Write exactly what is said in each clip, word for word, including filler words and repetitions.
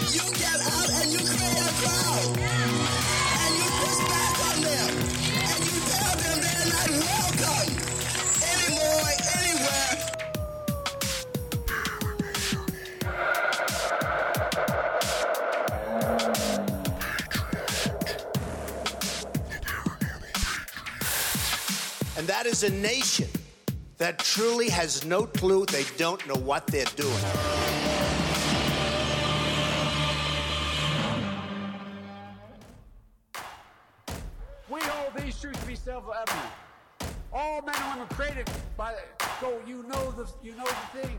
You get out and you create a crowd. And you push back on them. And you tell them they're not welcome anymore, anywhere. And that is a nation that truly has no clue. They don't know what they're doing. We hold these truths to be self-evident. All men and women created by, so you know the, you know the thing.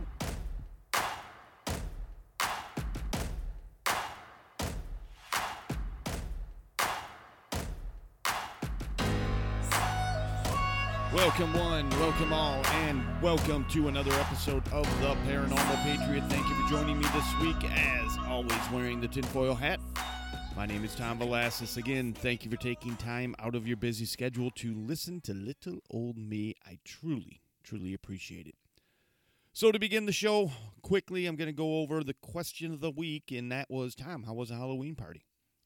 Welcome one, welcome all, and welcome to another episode of The Paranormal Patriot. Thank you for joining me this week, as always wearing the tinfoil hat. My name is Tom Velasquez. Again, thank you for taking time out of your busy schedule to listen to little old me. I truly, truly appreciate it. So to begin the show, quickly, I'm going to go over the question of the week, and that was, Tom, how was a Halloween party?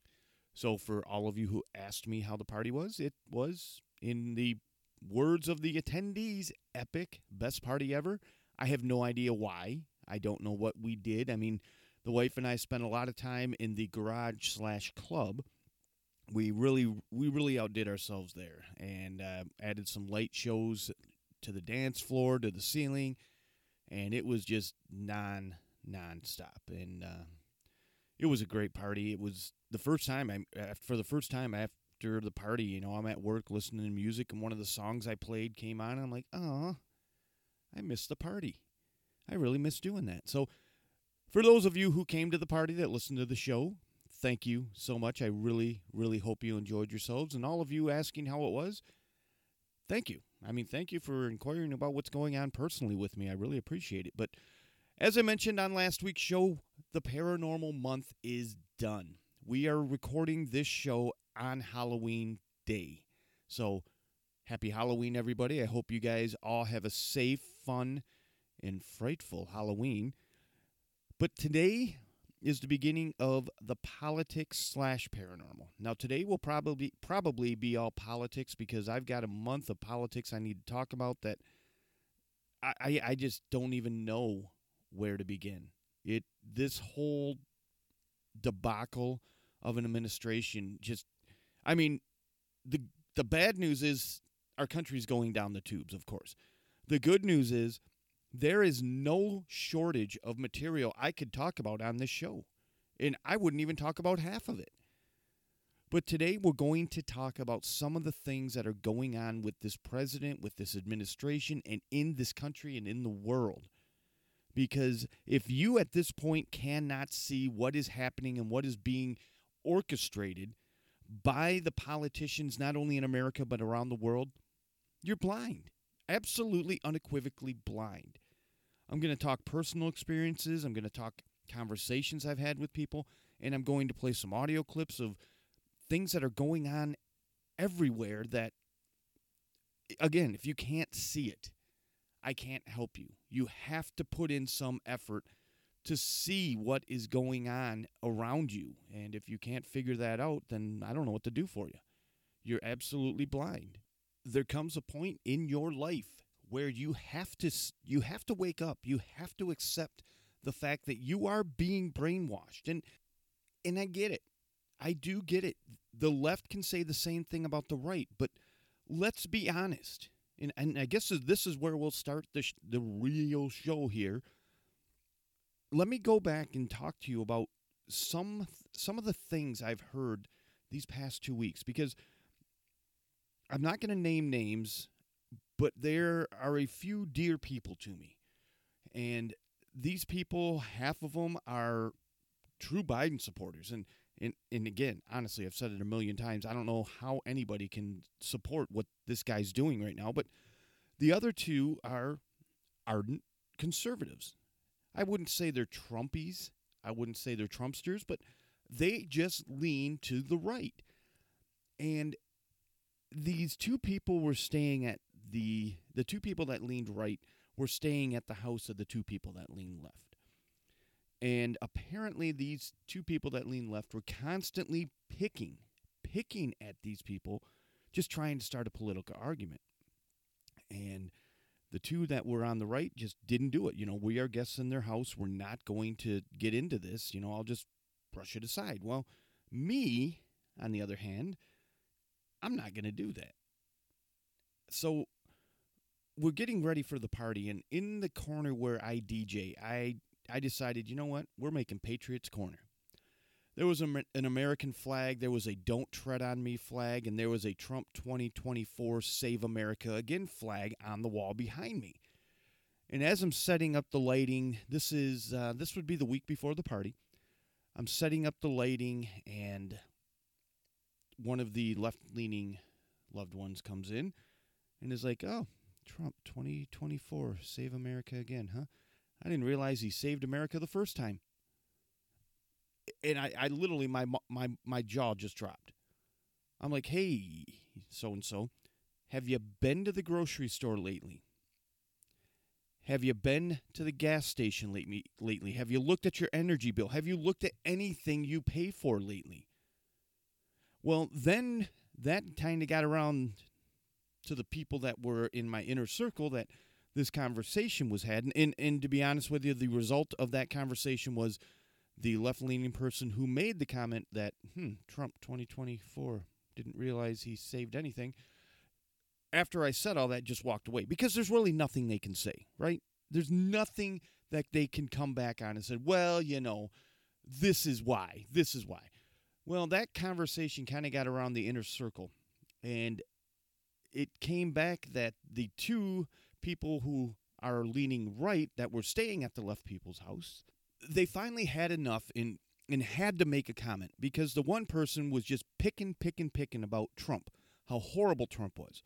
So for all of you who asked me how the party was, it was, in the words of the attendees, epic, best party ever. I have no idea why. I don't know what we did. I mean, the wife and I spent a lot of time in the garage slash club. We really, we really outdid ourselves there, and uh, added some light shows to the dance floor, to the ceiling, and it was just non, non-stop. And uh, it was a great party. It was the first time I, for the first time after After the party, you know, I'm at work listening to music, and one of the songs I played came on, and I'm like, oh, I missed the party. I really miss doing that. So for those of you who came to the party that listened to the show, thank you so much. I really, really hope you enjoyed yourselves. And all of you asking how it was, thank you. I mean, thank you for inquiring about what's going on personally with me. I really appreciate it. But as I mentioned on last week's show, the paranormal month is done. We are recording this show on Halloween Day. So, happy Halloween, everybody. I hope you guys all have a safe, fun, and frightful Halloween. But today is the beginning of the politics slash paranormal. Now, today will probably probably be all politics, because I've got a month of politics I need to talk about that I, I, I just don't even know where to begin. It this whole debacle of an administration just, I mean, the the bad news is our country's going down the tubes, of course. The good news is there is no shortage of material I could talk about on this show, and I wouldn't even talk about half of it. But today we're going to talk about some of the things that are going on with this president, with this administration, and in this country and in the world. Because if you at this point cannot see what is happening and what is being orchestrated by the politicians, not only in America but around the world, you're blind. Absolutely, unequivocally blind. I'm going to talk personal experiences. I'm going to talk conversations I've had with people, and I'm going to play some audio clips of things that are going on everywhere that, again, if you can't see it, I can't help you. You have to put in some effort to see what is going on around you. And if you can't figure that out, then I don't know what to do for you. You're absolutely blind. There comes a point in your life where you have to you have to wake up. You have to accept the fact that you are being brainwashed. And and I get it. I do get it. The left can say the same thing about the right, but let's be honest. And, and I guess this is where we'll start the, sh- the real show here. Let me go back and talk to you about some some of the things I've heard these past two weeks, because I'm not going to name names, but there are a few dear people to me. And these people, half of them are true Biden supporters. And, and, and again, honestly, I've said it a million times, I don't know how anybody can support what this guy's doing right now, but the other two are ardent conservatives. I wouldn't say they're Trumpies. I wouldn't say they're Trumpsters, but they just lean to the right. And these two people were staying at the, the two people that leaned right were staying at the house of the two people that leaned left. And apparently these two people that lean left were constantly picking, picking at these people, just trying to start a political argument. And the two that were on the right just didn't do it. You know, we are guests in their house. We're not going to get into this. You know, I'll just brush it aside. Well, me, on the other hand, I'm not going to do that. So we're getting ready for the party, and in the corner where I D J, I I decided, you know what? We're making Patriots Corner. There was a, an American flag, there was a Don't Tread on Me flag, and there was a Trump twenty twenty-four Save America Again flag on the wall behind me. And as I'm setting up the lighting, this is uh, this would be the week before the party. I'm setting up the lighting, and one of the left-leaning loved ones comes in and is like, oh, Trump twenty twenty-four, Save America Again, huh? I didn't realize he saved America the first time. And I, I literally, my my my jaw just dropped. I'm like, hey, so-and-so, have you been to the grocery store lately? Have you been to the gas station lately? Lately? Have you looked at your energy bill? Have you looked at anything you pay for lately? Well, then that kind of got around to the people that were in my inner circle that this conversation was had. And, and, and to be honest with you, the result of that conversation was the left-leaning person who made the comment that, hmm, Trump twenty twenty-four didn't realize he saved anything, after I said all that, just walked away. Because there's really nothing they can say, right? There's nothing that they can come back on and say, well, you know, this is why. This is why. Well, that conversation kind of got around the inner circle. And it came back that the two people who are leaning right that were staying at the left people's house, they finally had enough and, and had to make a comment. Because the one person was just picking, picking, picking about Trump, how horrible Trump was.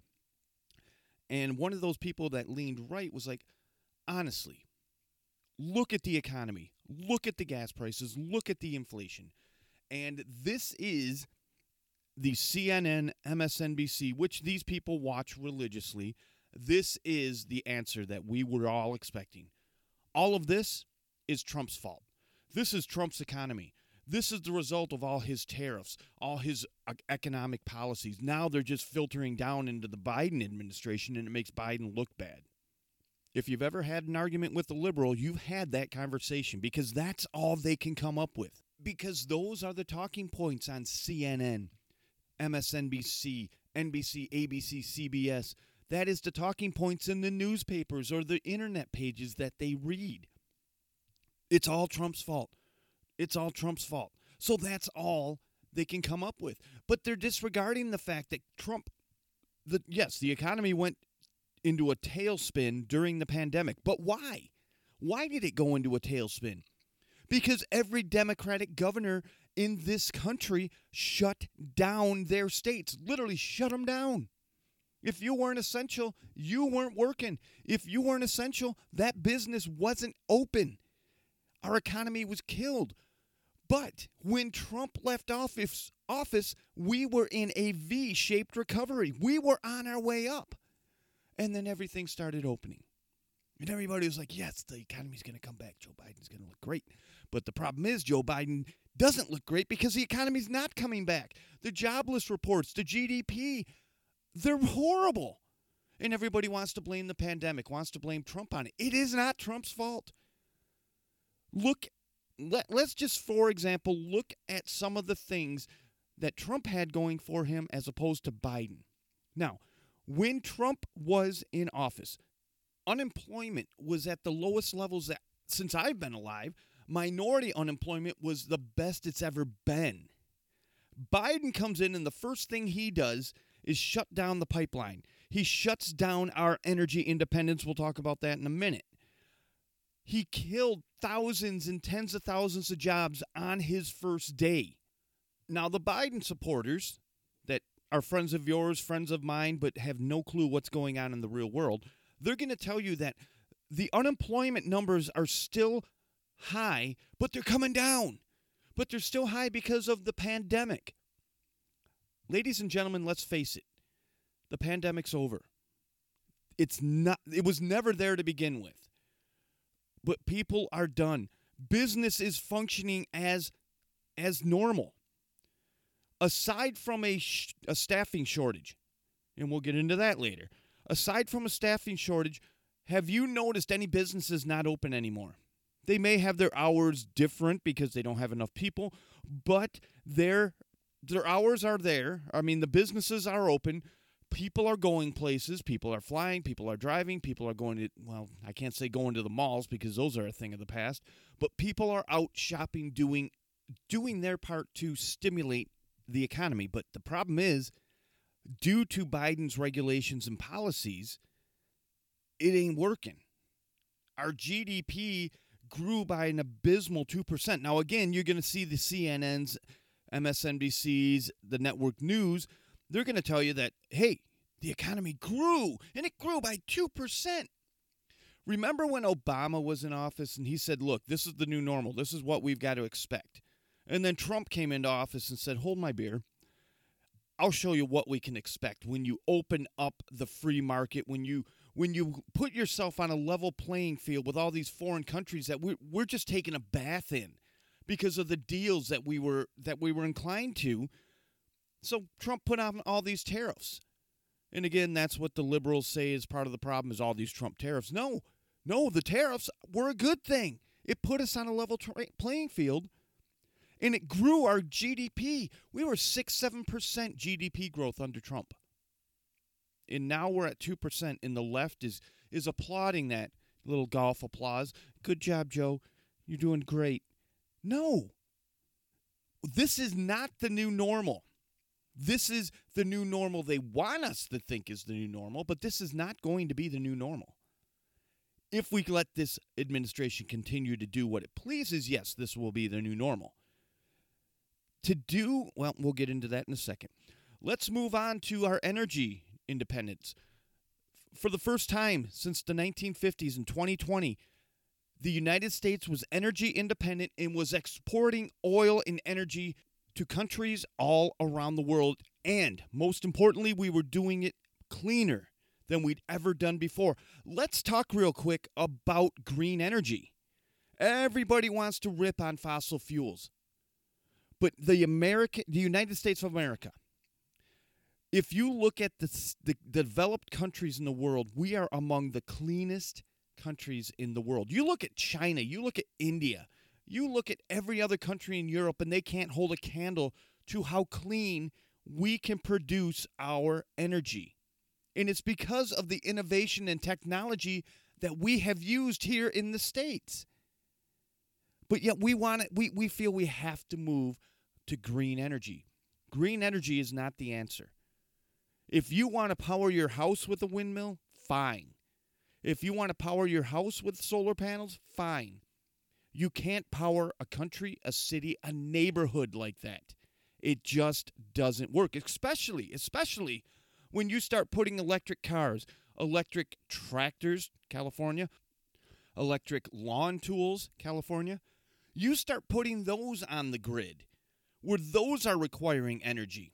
And one of those people that leaned right was like, honestly, look at the economy. Look at the gas prices. Look at the inflation. And this is the C N N, M S N B C, which these people watch religiously. This is the answer that we were all expecting. All of this is Trump's fault. This is Trump's economy. This is the result of all his tariffs, all his economic policies. Now they're just filtering down into the Biden administration, and it makes Biden look bad. If you've ever had an argument with a liberal, you've had that conversation because that's all they can come up with. Because those are the talking points on C N N, M S N B C, N B C, A B C, C B S. That is the talking points in the newspapers or the internet pages that they read. It's all Trump's fault. It's all Trump's fault. So that's all they can come up with. But they're disregarding the fact that Trump, the, yes, the economy went into a tailspin during the pandemic. But why? Why did it go into a tailspin? Because every Democratic governor in this country shut down their states, literally shut them down. If you weren't essential, you weren't working. If you weren't essential, that business wasn't open. Our economy was killed. But when Trump left office, office, we were in a V-shaped recovery. We were on our way up. And then everything started opening. And everybody was like, yes, the economy's going to come back. Joe Biden's going to look great. But the problem is Joe Biden doesn't look great because the economy's not coming back. The jobless reports, the G D P, they're horrible. And everybody wants to blame the pandemic, wants to blame Trump on it. It is not Trump's fault. Look, let, let's just, for example, look at some of the things that Trump had going for him as opposed to Biden. Now, when Trump was in office, unemployment was at the lowest levels that, since I've been alive. Minority unemployment was the best it's ever been. Biden comes in and the first thing he does is shut down the pipeline. He shuts down our energy independence. We'll talk about that in a minute. He killed thousands and tens of thousands of jobs on his first day. Now, the Biden supporters that are friends of yours, friends of mine, but have no clue what's going on in the real world, they're going to tell you that the unemployment numbers are still high, but they're coming down. But they're still high because of the pandemic. Ladies and gentlemen, let's face it. The pandemic's over. It's not, it was never there to begin with. But people are done. Business is functioning as as normal. Aside from a, sh- a staffing shortage, and we'll get into that later. Aside from a staffing shortage, have you noticed any businesses not open anymore? They may have their hours different because they don't have enough people, but their their hours are there. I mean, the businesses are open. People are going places. People are flying. People are driving. People are going to, well, I can't say going to the malls because those are a thing of the past, but people are out shopping, doing doing their part to stimulate the economy. But the problem is, due to Biden's regulations and policies, it ain't working. Our G D P grew by an abysmal two percent. Now, again, you're going to see the C N Ns, M S N B Cs, the network news. They're going to tell you that, hey, the economy grew, and it grew by two percent. Remember when Obama was in office and he said, look, this is the new normal. This is what we've got to expect. And then Trump came into office and said, hold my beer. I'll show you what we can expect when you open up the free market, when you when you put yourself on a level playing field with all these foreign countries that we're, we're just taking a bath in because of the deals that we were that we were inclined to. So Trump put on all these tariffs. And again, that's what the liberals say is part of the problem is all these Trump tariffs. No, no, the tariffs were a good thing. It put us on a level tra- playing field. And it grew our G D P. We were six, seven percent G D P growth under Trump. And now we're at two percent, and the left is is applauding that. Little golf applause. Good job, Joe. You're doing great. No. This is not the new normal. This is the new normal they want us to think is the new normal, but this is not going to be the new normal. If we let this administration continue to do what it pleases, yes, this will be the new normal. To do, well, we'll get into that in a second. Let's move on to our energy independence. For the first time since the nineteen fifties in twenty twenty, the United States was energy independent and was exporting oil and energy to countries all around the world. And most importantly, we were doing it cleaner than we'd ever done before. Let's talk real quick about green energy. Everybody wants to rip on fossil fuels. But the America, the United States of America, if you look at the, the, the developed countries in the world, we are among the cleanest countries in the world. You look at China, you look at India, you look at every other country in Europe, and they can't hold a candle to how clean we can produce our energy. And it's because of the innovation and technology that we have used here in the States. But yet we want it, we, we feel we have to move to green energy. Green energy is not the answer. If you want to power your house with a windmill, fine. If you want to power your house with solar panels, fine. You can't power a country, a city, a neighborhood like that. It just doesn't work, especially, especially when you start putting electric cars, electric tractors, California, electric lawn tools, California. You start putting those on the grid where those are requiring energy.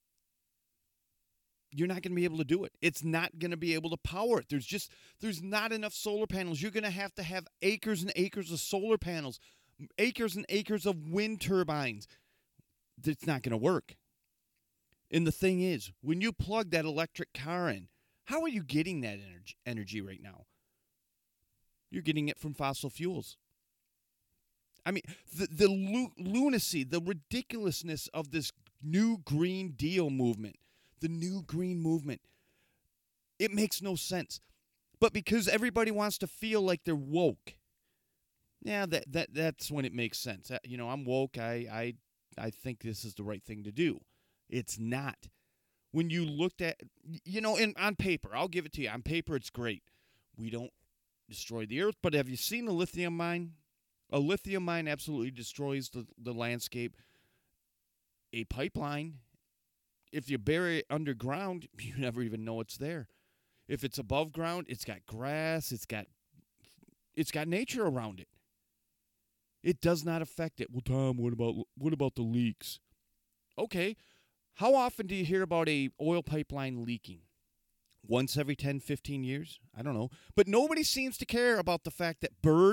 You're not going to be able to do it. It's not going to be able to power it. There's just, there's not enough solar panels. You're going to have to have acres and acres of solar panels, acres and acres of wind turbines. It's not going to work. And the thing is, when you plug that electric car in, how are you getting that energy, energy right now? You're getting it from fossil fuels. I mean, the, the lu- lunacy, the ridiculousness of this new Green Deal movement, the new green movement, it makes no sense. But because everybody wants to feel like they're woke, yeah, that, that that's when it makes sense. You know, I'm woke. I, I, I think this is the right thing to do. It's not. When you looked at, you know, in, on paper, I'll give it to you. On paper, it's great. We don't destroy the earth. But have you seen a lithium mine? A lithium mine absolutely destroys the, the landscape. A pipeline, if you bury it underground, you never even know it's there. If it's above ground, it's got grass, it's got it's got nature around it. It does not affect it. Well, Tom, what about what about the leaks? Okay. How often do you hear about a oil pipeline leaking? Once every ten, fifteen years? I don't know. But nobody seems to care about the fact that birds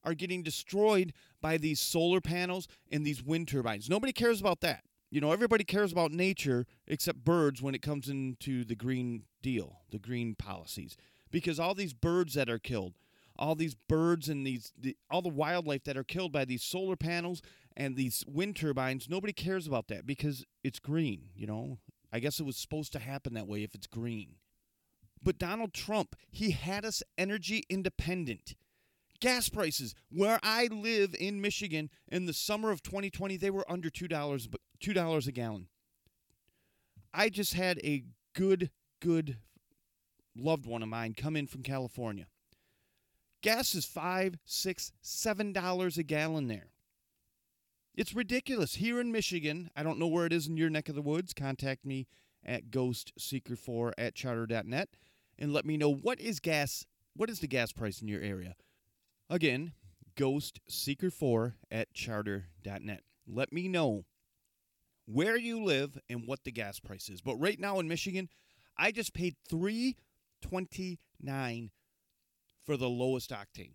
are getting destroyed by these solar panels and these wind turbines. Nobody cares about that. You know, everybody cares about nature except birds when it comes into the Green Deal, the green policies. Because all these birds that are killed, all these birds and these the, all the wildlife that are killed by these solar panels and these wind turbines, nobody cares about that because it's green, you know. I guess it was supposed to happen that way if it's green. But Donald Trump, he had us energy independent. Gas prices, where I live in Michigan, in the summer of twenty twenty, they were under two dollars, two dollars a gallon. I just had a good, good loved one of mine come in from California. Gas is five, six, seven dollars a gallon there. It's ridiculous. Here in Michigan, I don't know where it is in your neck of the woods. Contact me at ghost seeker four at charter dot net and let me know what is gas. What is the gas price in your area? Again, ghost seeker four at charter dot net. Let me know where you live and what the gas price is. But right now in Michigan, I just paid three twenty-nine for the lowest octane.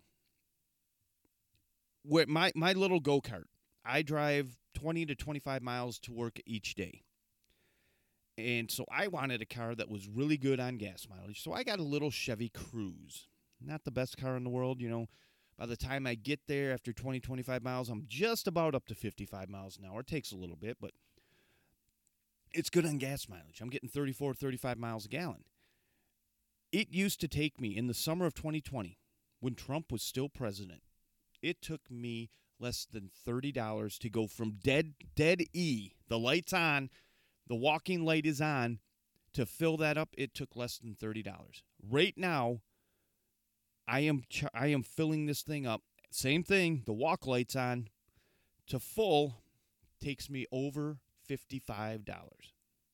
Where my, my little go-kart, I drive twenty to twenty-five miles to work each day. And so I wanted a car that was really good on gas mileage. So I got a little Chevy Cruze. Not the best car in the world, you know. By the time I get there after twenty, twenty-five miles, I'm just about up to fifty-five miles an hour. It takes a little bit, but it's good on gas mileage. I'm getting thirty-four, thirty-five miles a gallon. It used to take me, in the summer of twenty twenty, when Trump was still president, it took me less than thirty dollars to go from dead, dead E, the light's on, the walking light is on, to fill that up, it took less than thirty dollars. Right now, I am ch- I am filling this thing up. Same thing, the walk light's on. To full takes me over fifty-five dollars.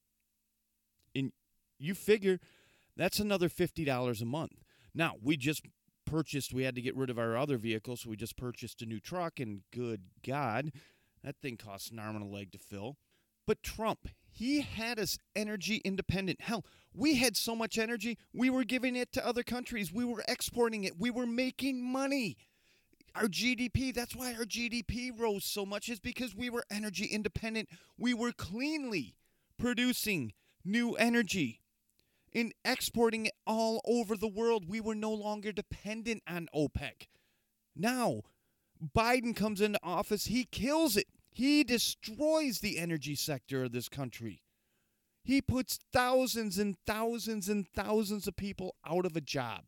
And you figure that's another fifty dollars a month. Now, we just purchased, we had to get rid of our other vehicle, so we just purchased a new truck, and good God, that thing costs an arm and a leg to fill. But Trump, he had us energy independent. Hell, we had so much energy, we were giving it to other countries. We were exporting it. We were making money. Our G D P, that's why our G D P rose so much, is because we were energy independent. We were cleanly producing new energy and exporting it all over the world. We were no longer dependent on OPEC. Now, Biden comes into office, he kills it. He destroys the energy sector of this country. He puts thousands and thousands and thousands of people out of a job.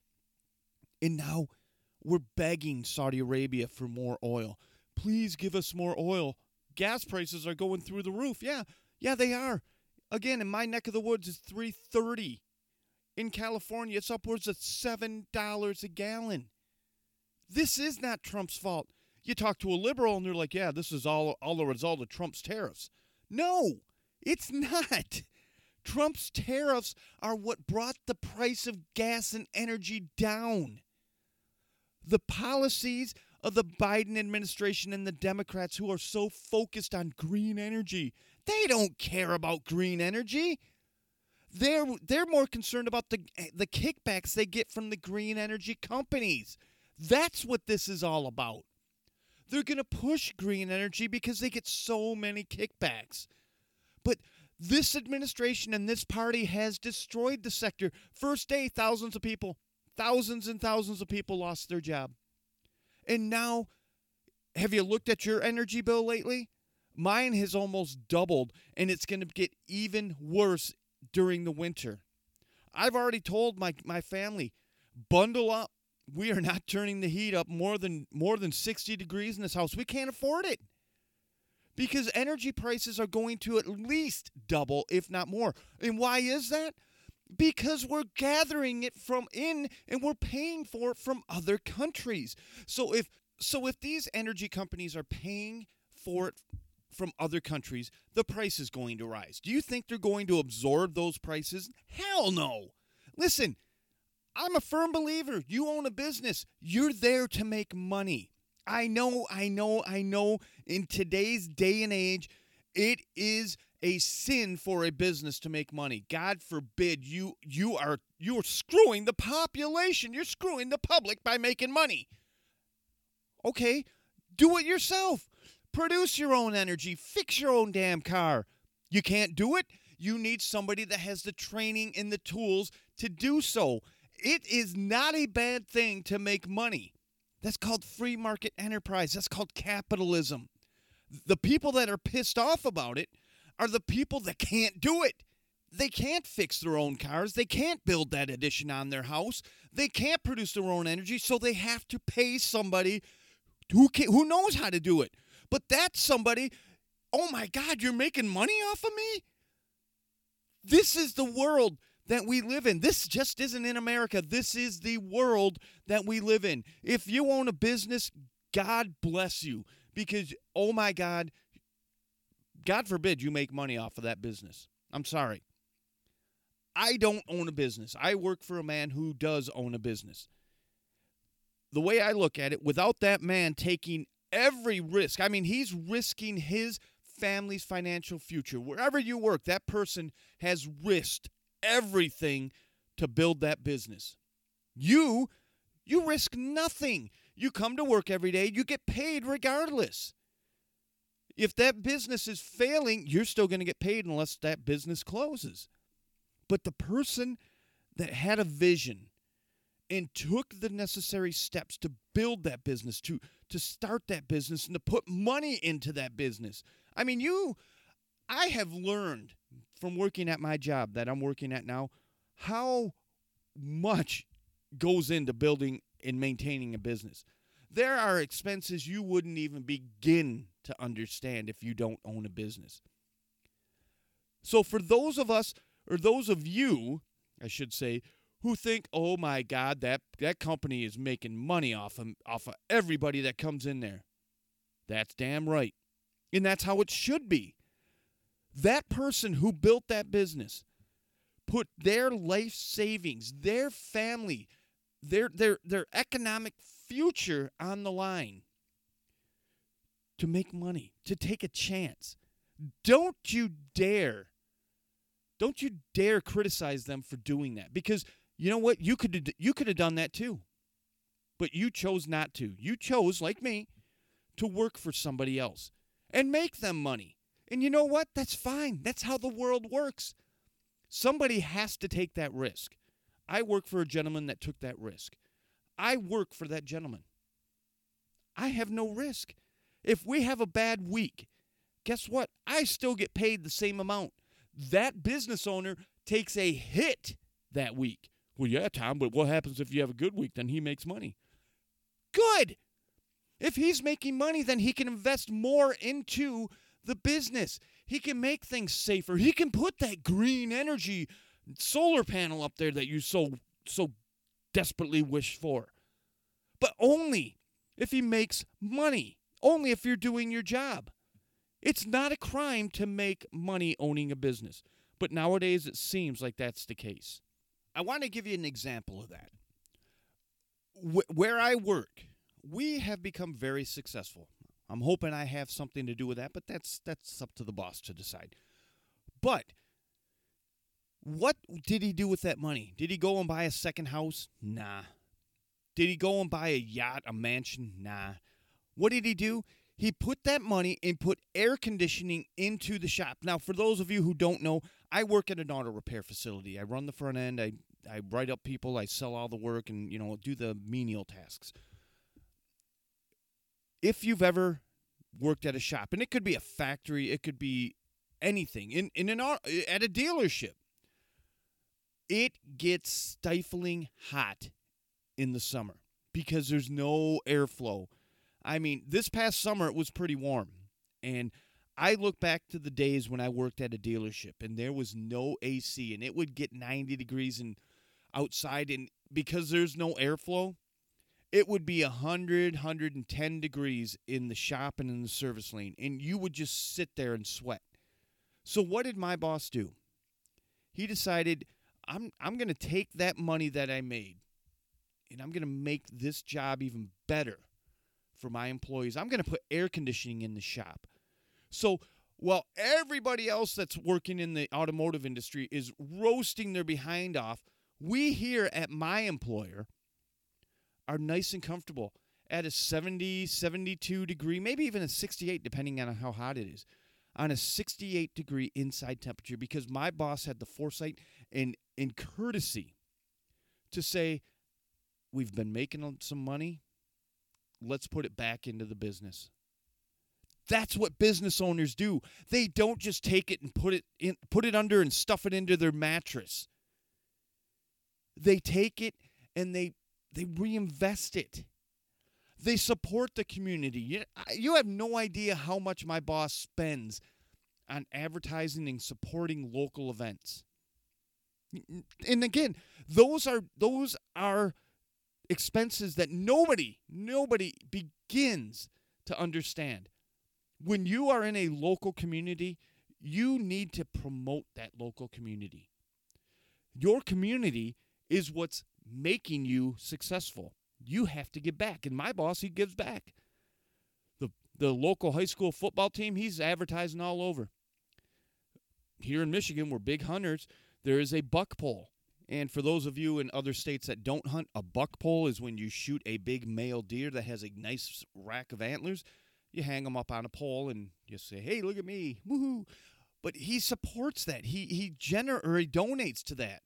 And now we're begging Saudi Arabia for more oil. Please give us more oil. Gas prices are going through the roof. Yeah, yeah, they are. Again, in my neck of the woods, it's three thirty. In California, it's upwards of seven dollars a gallon. This is not Trump's fault. You talk to a liberal and they're like, yeah, this is all, all the result of Trump's tariffs. No, it's not. Trump's tariffs are what brought the price of gas and energy down. The policies of the Biden administration and the Democrats who are so focused on green energy, they don't care about green energy. They're, they're more concerned about the, the kickbacks they get from the green energy companies. That's what this is all about. They're going to push green energy because they get so many kickbacks. But this administration and this party has destroyed the sector. First day, thousands of people, thousands and thousands of people lost their job. And now, have you looked at your energy bill lately? Mine has almost doubled, and it's going to get even worse during the winter. I've already told my, my family, bundle up. We are not turning the heat up more than more than sixty degrees in this house. We can't afford it. Because energy prices are going to at least double, if not more. And why is that? Because we're gathering it from in and we're paying for it from other countries. So if so if these energy companies are paying for it from other countries, the price is going to rise. Do you think they're going to absorb those prices? Hell no. Listen, I'm a firm believer. You own a business. You're there to make money. I know, I know, I know. In today's day and age, it is a sin for a business to make money. God forbid you you are you're screwing the population. You're screwing the public by making money. Okay, do it yourself. Produce your own energy. Fix your own damn car. You can't do it? You need somebody that has the training and the tools to do so. It is not a bad thing to make money. That's called free market enterprise. That's called capitalism. The people that are pissed off about it are the people that can't do it. They can't fix their own cars. They can't build that addition on their house. They can't produce their own energy, so they have to pay somebody who can, who knows how to do it. But that somebody, oh my God, you're making money off of me? This is the world that we live in. This just isn't in America. This is the world that we live in. If you own a business, God bless you. Because, oh my God, God forbid you make money off of that business. I'm sorry. I don't own a business. I work for a man who does own a business. The way I look at it, without that man taking every risk, I mean, he's risking his family's financial future. Wherever you work, that person has risked everything to build that business. You, you risk nothing. You come to work every day, you get paid regardless. If that business is failing, you're still going to get paid unless that business closes. But the person that had a vision and took the necessary steps to build that business, to, to start that business, and to put money into that business. I mean, you, I have learned from working at my job that I'm working at now how much goes into building and maintaining a business. There are expenses you wouldn't even begin to understand if you don't own a business. So for those of us, or those of you, I should say, who think, oh my God, that, that company is making money off of, off of everybody that comes in there. That's damn right. And that's how it should be. That person who built that business put their life savings, their family, their their their economic future on the line to make money, to take a chance. Don't you dare, don't you dare criticize them for doing that. Because you know what? You could you could have done that too. But you chose not to. You chose, like me, to work for somebody else and make them money. And you know what? That's fine. That's how the world works. Somebody has to take that risk. I work for a gentleman that took that risk. I work for that gentleman. I have no risk. If we have a bad week, guess what? I still get paid the same amount. That business owner takes a hit that week. Well, yeah, Tom, but what happens if you have a good week? Then he makes money. Good. If he's making money, then he can invest more into the business. He can make things safer. He can put that green energy solar panel up there that you so so desperately wish for. But only if he makes money. Only if you're doing your job. It's not a crime to make money owning a business. But nowadays it seems like that's the case. I want to give you an example of that. Wh- where I work, we have become very successful. I'm hoping I have something to do with that, but that's that's up to the boss to decide. But what did he do with that money? Did he go and buy a second house? Nah. Did he go and buy a yacht, a mansion? Nah. What did he do? He put that money and put air conditioning into the shop. Now, for those of you who don't know, I work at an auto repair facility. I run the front end. I, I write up people. I sell all the work and, you know, do the menial tasks. If you've ever worked at a shop, and it could be a factory, it could be anything, in, in an at a dealership, it gets stifling hot in the summer because there's no airflow. I mean, this past summer it was pretty warm, and I look back to the days when I worked at a dealership, and there was no A C, and it would get ninety degrees and outside, and because there's no airflow, it would be one hundred, one hundred ten degrees in the shop and in the service lane, and you would just sit there and sweat. So what did my boss do? He decided, I'm I'm going to take that money that I made, and I'm going to make this job even better for my employees. I'm going to put air conditioning in the shop. So while everybody else that's working in the automotive industry is roasting their behind off, we here at my employer are nice and comfortable. at a seventy, seventy-two degree, maybe even a sixty-eight, depending on how hot it is, on a sixty-eight degree inside temperature, because my boss had the foresight and, and courtesy to say, we've been making some money, let's put it back into the business. That's what business owners do. They don't just take it and put it in, put it under and stuff it into their mattress. They take it and they they reinvest it. They support the community. You, you have no idea how much my boss spends on advertising and supporting local events. And again, those are those are expenses that nobody, nobody begins to understand. When you are in a local community, you need to promote that local community. Your community is what's making you successful. You have to give back. And my boss, he gives back. The the local high school football team, he's advertising all over. Here in Michigan, we're big hunters. There is a buck pole. And for those of you in other states that don't hunt, a buck pole is when you shoot a big male deer that has a nice rack of antlers. You hang them up on a pole and you say, hey, look at me, woohoo. But he supports that. He he gener- or he donates to that.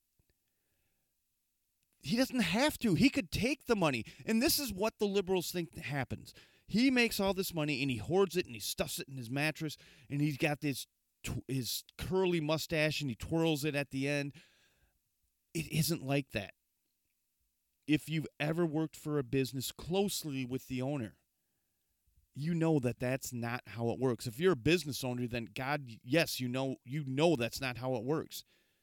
He doesn't have to. He could take the money. And this is what the liberals think happens. He makes all this money and he hoards it and he stuffs it in his mattress and he's got this tw- his curly mustache and he twirls it at the end. It isn't like that. If you've ever worked for a business closely with the owner, you know that that's not how it works. If you're a business owner, then God, yes, you know, you know that's not how it works.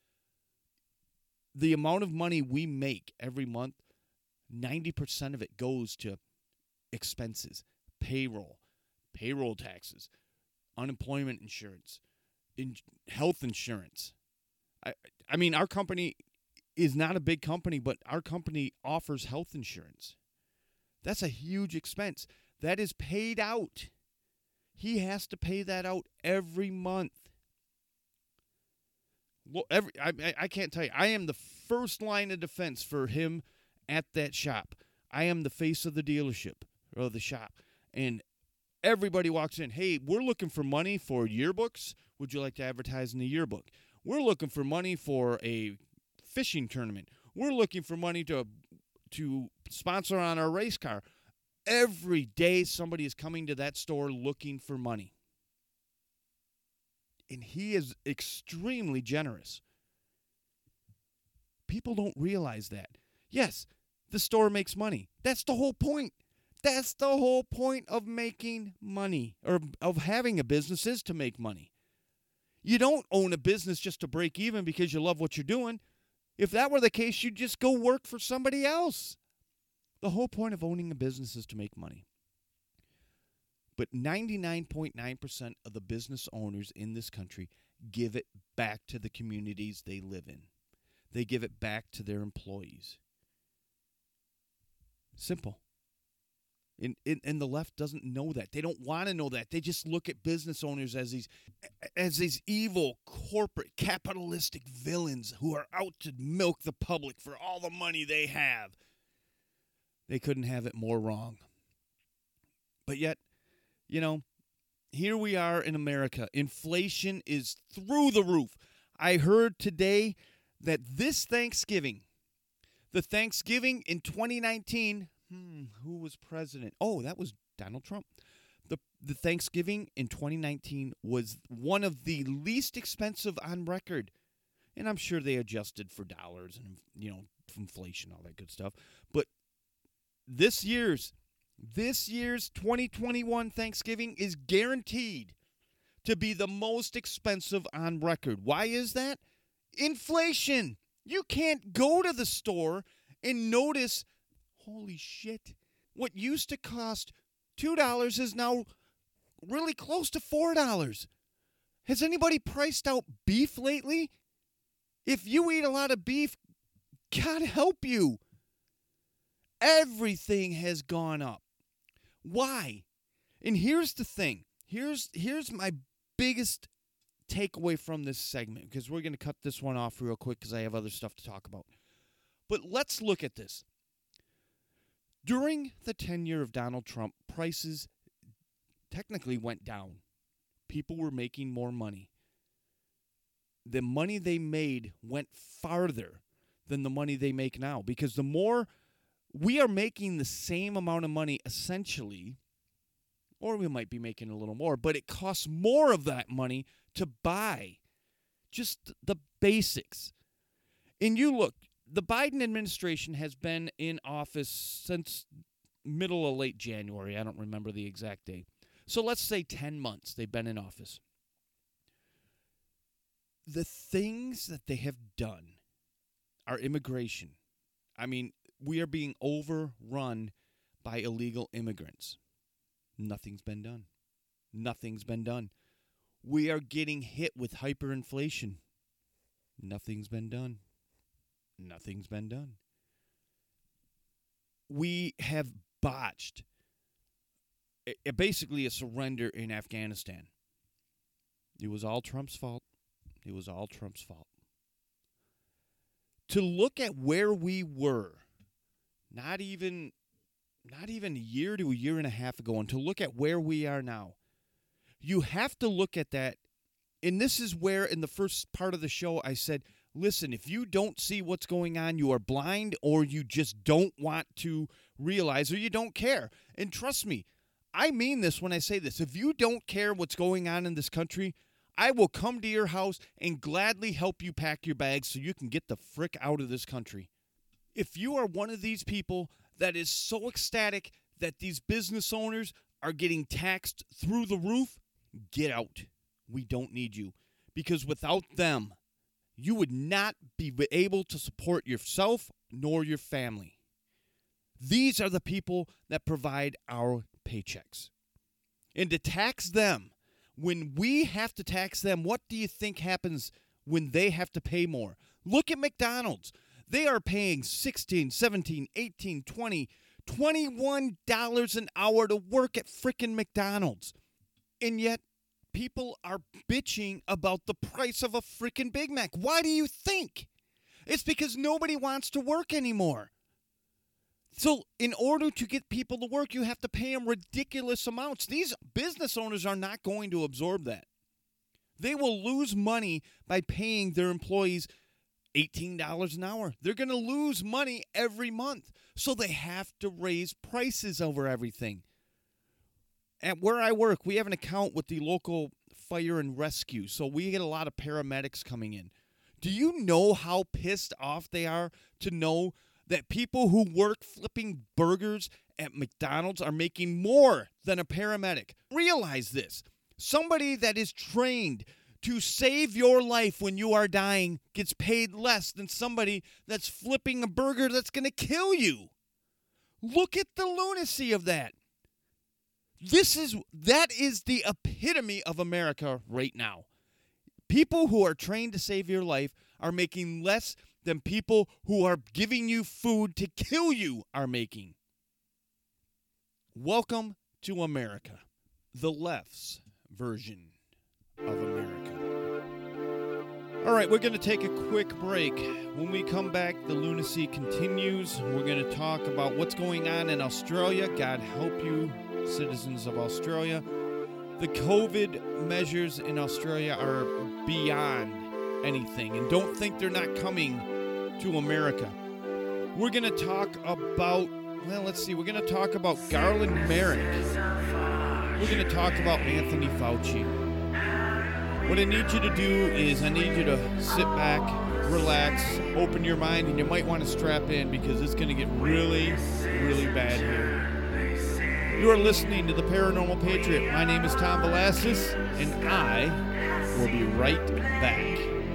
The amount of money we make every month, ninety percent of it goes to expenses, payroll, payroll taxes, unemployment insurance, in health insurance. I, I mean, our company is not a big company, but our company offers health insurance. That's a huge expense. That is paid out. He has to pay that out every month. Well, every I, I can't tell you. I am the first line of defense for him at that shop. I am the face of the dealership or the shop. And everybody walks in, hey, we're looking for money for yearbooks. Would you like to advertise in the yearbook? We're looking for money for a fishing tournament. We're looking for money to to sponsor on our race car. Every day somebody is coming to that store looking for money. And he is extremely generous. People don't realize that. Yes, the store makes money. That's the whole point. That's the whole point of making money, or of having a business, is to make money. You don't own a business just to break even because you love what you're doing. If that were the case, you'd just go work for somebody else. The whole point of owning a business is to make money. But ninety-nine point nine percent of the business owners in this country give it back to the communities they live in. They give it back to their employees. Simple. And, and, and the left doesn't know that. They don't want to know that. They just look at business owners as these, as these evil, corporate, capitalistic villains who are out to milk the public for all the money they have. They couldn't have it more wrong. But yet, you know, here we are in America. Inflation is through the roof. I heard today that this Thanksgiving, the Thanksgiving in twenty nineteen, hmm, who was president? Oh, that was Donald Trump. The the Thanksgiving in twenty nineteen was one of the least expensive on record. And I'm sure they adjusted for dollars and, you know, inflation, all that good stuff. But this year's This year's twenty twenty-one Thanksgiving is guaranteed to be the most expensive on record. Why is that? Inflation. You can't go to the store and notice, holy shit, what used to cost two dollars is now really close to four dollars. Has anybody priced out beef lately? If you eat a lot of beef, God help you. Everything has gone up. Why? And here's the thing. Here's here's my biggest takeaway from this segment, because we're going to cut this one off real quick because I have other stuff to talk about. But let's look at this. During the tenure of Donald Trump, prices technically went down. People were making more money. The money they made went farther than the money they make now, because the more we are making the same amount of money essentially, or we might be making a little more, but it costs more of that money to buy just the basics. And you look, the Biden administration has been in office since middle or late January. I don't remember the exact date. So let's say ten months they've been in office. The things that they have done are immigration. I mean, we are being overrun by illegal immigrants. Nothing's been done. Nothing's been done. We are getting hit with hyperinflation. Nothing's been done. Nothing's been done. We have botched a, a basically a surrender in Afghanistan. It was all Trump's fault. It was all Trump's fault. To look at where we were, not even, not even a year to a year and a half ago, and to look at where we are now, you have to look at that. And this is where, in the first part of the show, I said, listen, if you don't see what's going on, you are blind, or you just don't want to realize, or you don't care. And trust me, I mean this when I say this. If you don't care what's going on in this country, I will come to your house and gladly help you pack your bags so you can get the frick out of this country. If you are one of these people that is so ecstatic that these business owners are getting taxed through the roof, get out. We don't need you. Because without them, you would not be able to support yourself nor your family. These are the people that provide our paychecks. And to tax them, when we have to tax them, what do you think happens when they have to pay more? Look at McDonald's. They are paying sixteen, seventeen, eighteen, twenty, twenty-one dollars an hour to work at frickin' McDonald's. And yet, people are bitching about the price of a frickin' Big Mac. Why do you think? It's because nobody wants to work anymore. So in order to get people to work, you have to pay them ridiculous amounts. These business owners are not going to absorb that. They will lose money by paying their employees eighteen dollars an hour. They're going to lose money every month. So they have to raise prices over everything. At where I work, we have an account with the local fire and rescue, so we get a lot of paramedics coming in. Do you know how pissed off they are to know that people who work flipping burgers at McDonald's are making more than a paramedic? Realize this. Somebody that is trained to save your life when you are dying gets paid less than somebody that's flipping a burger that's going to kill you. Look at the lunacy of that. This is, that is the epitome of America right now. People who are trained to save your life are making less than people who are giving you food to kill you are making. Welcome to America, the left's version of America. All right, we're going to take a quick break. When we come back, the lunacy continues. We're going to talk about what's going on in Australia. God help you, citizens of Australia. The COVID measures in Australia are beyond anything, and don't think they're not coming to America. We're going to talk about, well, let's see, we're going to talk about Garland Merrick. We're going to talk about Anthony Fauci. What I need you to do is I need you to sit back, relax, open your mind, and you might want to strap in because it's going to get really, really bad here. You are listening to The Paranormal Patriot. My name is Tom Velasquez, and I will be right back.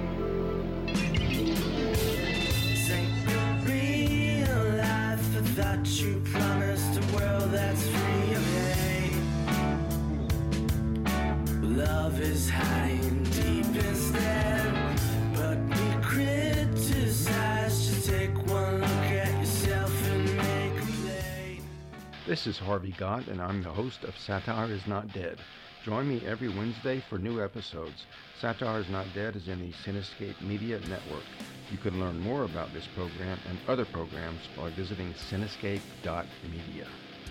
That you promised a world that's free of hate. Love is hiding deep instead, but be criticized. Just take one look at yourself and make a play. This is Harvey Gott, and I'm the host of Satire is Not Dead. Join me every Wednesday for new episodes. Satire is Not Dead is in the Cinescape Media Network. You can learn more about this program and other programs by visiting cinescape dot media.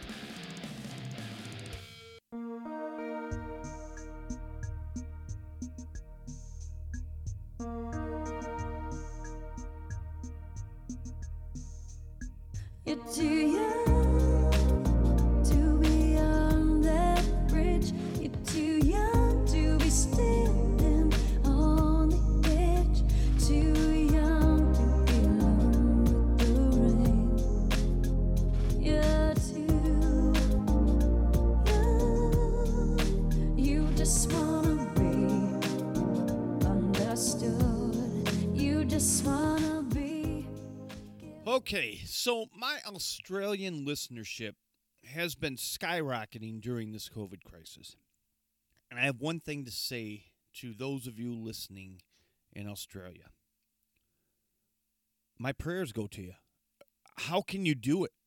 You're too young to be on that bridge. You're too young to be standing on the edge. Too young to be alone with the rain. You're too young. You just wanna be understood. You just wanna be. Okay, so my Australian listenership has been skyrocketing during this COVID crisis. And I have one thing to say to those of you listening in Australia. My prayers go to you. How can you do it?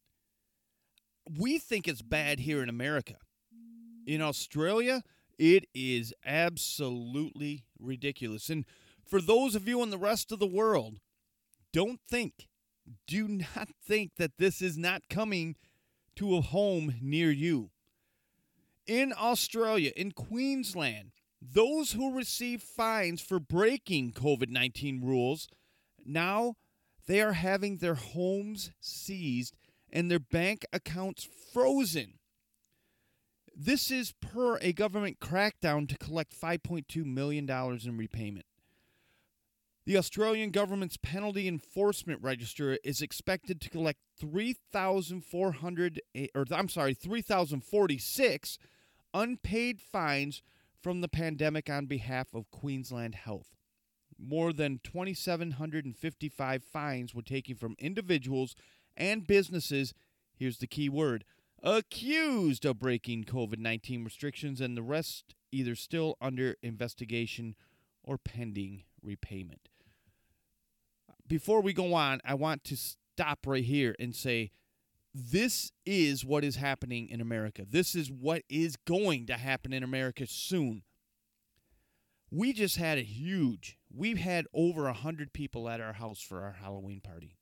We think it's bad here in America. In Australia, it is absolutely ridiculous. And for those of you in the rest of the world, don't think Do not think that this is not coming to a home near you. In Australia, in Queensland, those who receive fines for breaking COVID nineteen rules, now they are having their homes seized and their bank accounts frozen. This is per a government crackdown to collect five point two million dollars in repayment. The Australian government's penalty enforcement register is expected to collect three thousand four hundred, or I'm sorry, three thousand forty-six unpaid fines from the pandemic on behalf of Queensland Health. More than two thousand seven hundred fifty-five fines were taken from individuals and businesses, here's the key word, accused of breaking COVID nineteen restrictions, and the rest either still under investigation or pending repayment. Before we go on, I want to stop right here and say this is what is happening in America. This is what is going to happen in America soon. We just had a huge, we've had over one hundred people at our house for our Halloween party.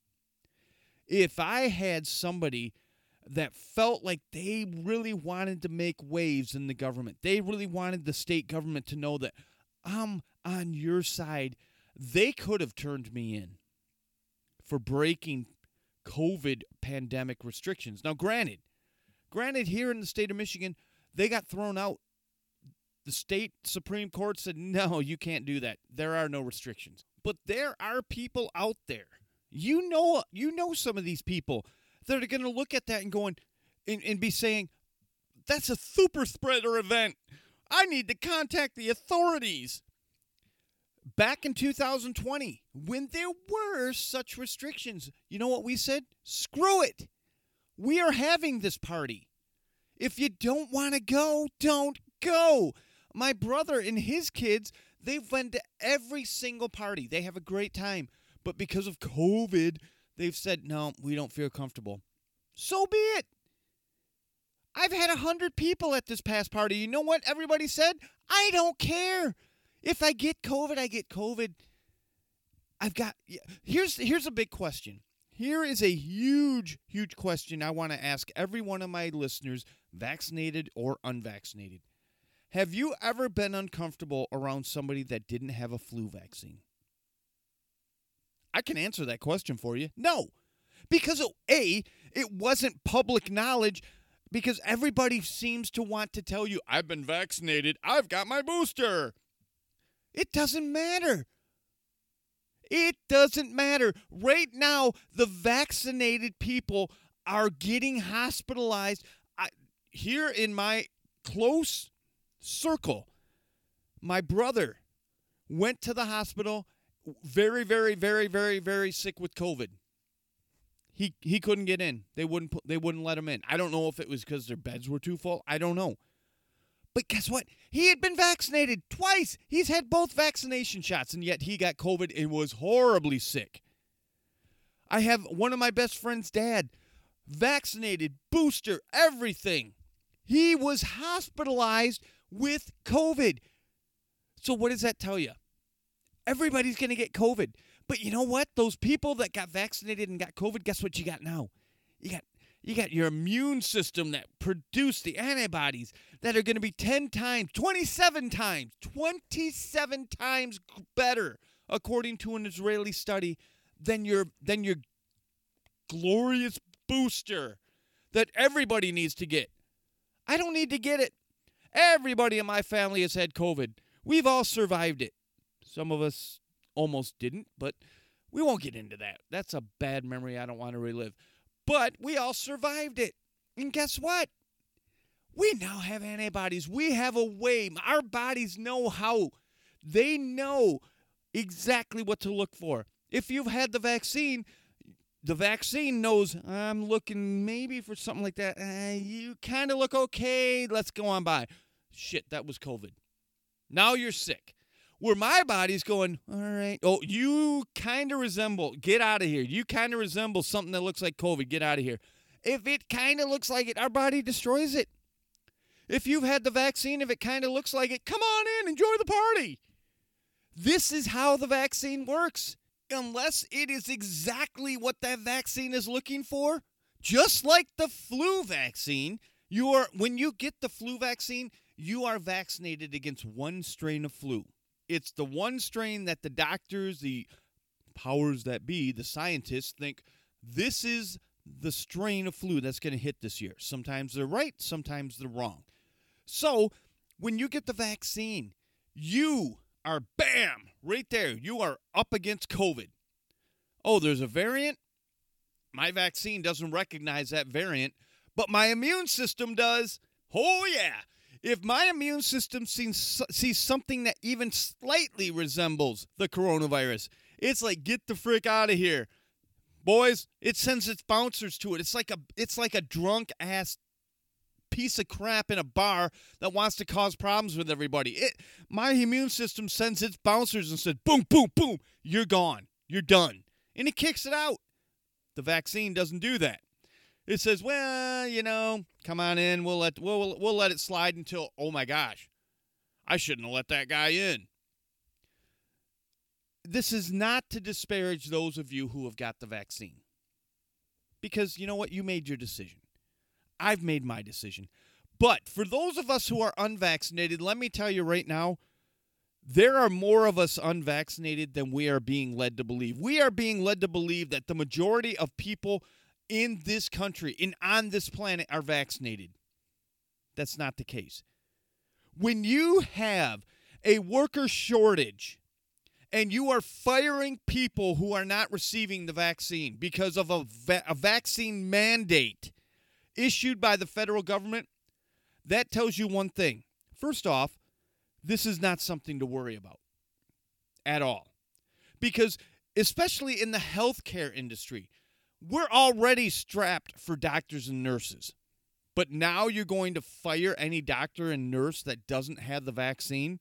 If I had somebody that felt like they really wanted to make waves in the government, they really wanted the state government to know that I'm on your side, they could have turned me in for breaking COVID pandemic restrictions. Now, granted, granted, here in the state of Michigan, they got thrown out. The state Supreme Court said, no, you can't do that. There are no restrictions. But there are people out there. You know, you know some of these people that are going to look at that and going and, and be saying, that's a super spreader event. I need to contact the authorities. Back in two thousand twenty, when there were such restrictions, you know what we said? Screw it. We are having this party. If you don't want to go, don't go. My brother and his kids, they've went to every single party. They have a great time. But because of COVID, they've said, no, we don't feel comfortable. So be it. I've had one hundred people at this past party. You know what everybody said? I don't care. If I get COVID, I get COVID. I've got, here's, here's a big question. Here is a huge, huge question I want to ask every one of my listeners, vaccinated or unvaccinated. Have you ever been uncomfortable around somebody that didn't have a flu vaccine? I can answer that question for you. No. Because, A, it wasn't public knowledge, because everybody seems to want to tell you, I've been vaccinated, I've got my booster. It doesn't matter. It doesn't matter. Right now, the vaccinated people are getting hospitalized. I, here in my close circle, my brother went to the hospital very, very, very, very, very sick with COVID. He he couldn't get in. They wouldn't put, they wouldn't let him in. I don't know if it was because their beds were too full. I don't know. But guess what? He had been vaccinated twice. He's had both vaccination shots, and yet he got COVID and was horribly sick. I have one of my best friend's dad, vaccinated, booster, everything. He was hospitalized with COVID. So what does that tell you? Everybody's going to get COVID. But you know what? Those people that got vaccinated and got COVID, guess what you got now? You got you got your immune system that produced the antibodies that are going to be ten times, twenty-seven times, twenty-seven times better, according to an Israeli study, than your than your glorious booster that everybody needs to get. I don't need to get it. Everybody in my family has had COVID. We've all survived it. Some of us almost didn't, but we won't get into that. That's a bad memory I don't want to relive. But we all survived it. And guess what? We now have antibodies. We have a way. Our bodies know how. They know exactly what to look for. If you've had the vaccine, the vaccine knows, I'm looking maybe for something like that. Uh, you kind of look okay. Let's go on by. Shit, that was COVID. Now you're sick. Where my body's going, all right, oh, you kind of resemble, get out of here. You kind of resemble something that looks like COVID. Get out of here. If it kind of looks like it, our body destroys it. If you've had the vaccine, if it kind of looks like it, come on in, enjoy the party. This is how the vaccine works. Unless it is exactly what that vaccine is looking for, just like the flu vaccine, you are when you get the flu vaccine, you are vaccinated against one strain of flu. It's the one strain that the doctors, the powers that be, the scientists think this is the strain of flu that's going to hit this year. Sometimes they're right, sometimes they're wrong. So when you get the vaccine, you are, bam, right there. You are up against COVID. Oh, there's a variant? My vaccine doesn't recognize that variant, but my immune system does. Oh, yeah. If my immune system sees, sees something that even slightly resembles the coronavirus, it's like, get the frick out of here. Boys, it sends its bouncers to it. It's like a it's like a drunk-ass piece of crap in a bar that wants to cause problems with everybody. It, my immune system sends its bouncers and says, boom, boom, boom, you're gone. You're done. And it kicks it out. The vaccine doesn't do that. It says, well, you know, come on in. We'll let we'll we'll let it slide until, oh my gosh, I shouldn't have let that guy in. This is not to disparage those of you who have got the vaccine. Because you know what? You made your decision. I've made my decision. But for those of us who are unvaccinated, let me tell you right now, there are more of us unvaccinated than we are being led to believe. We are being led to believe that the majority of people in this country and on this planet are vaccinated. That's not the case. When you have a worker shortage and you are firing people who are not receiving the vaccine because of a, va- a vaccine mandate issued by the federal government, that tells you one thing. First off, this is not something to worry about at all. Because especially in the healthcare industry, we're already strapped for doctors and nurses. But now you're going to fire any doctor and nurse that doesn't have the vaccine?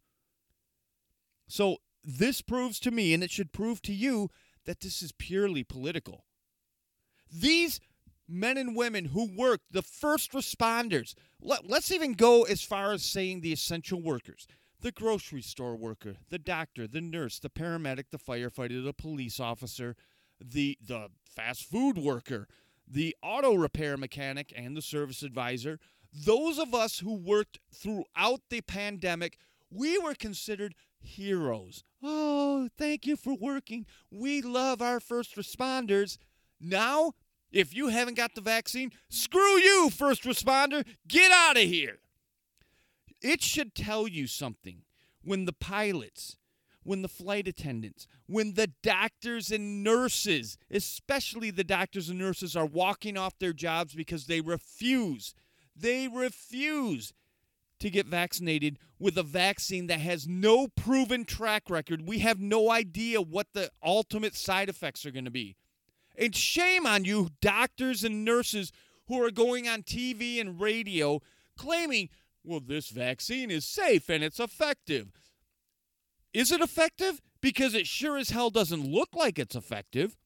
So this proves to me, and it should prove to you, that this is purely political. These men and women who work, the first responders, let, let's even go as far as saying the essential workers. The grocery store worker, the doctor, the nurse, the paramedic, the firefighter, the police officer, the the fast food worker, the auto repair mechanic, and the service advisor. Those of us who worked throughout the pandemic, we were considered heroes. Oh, thank you for working. We love our first responders. Now, if you haven't got the vaccine, screw you, first responder. Get out of here. It should tell you something when the pilots, when the flight attendants, when the doctors and nurses, especially the doctors and nurses, are walking off their jobs because they refuse, they refuse to get vaccinated with a vaccine that has no proven track record. We have no idea what the ultimate side effects are going to be. And shame on you, doctors and nurses who are going on T V and radio claiming, well, this vaccine is safe and it's effective. Is it effective? Because it sure as hell doesn't look like it's effective.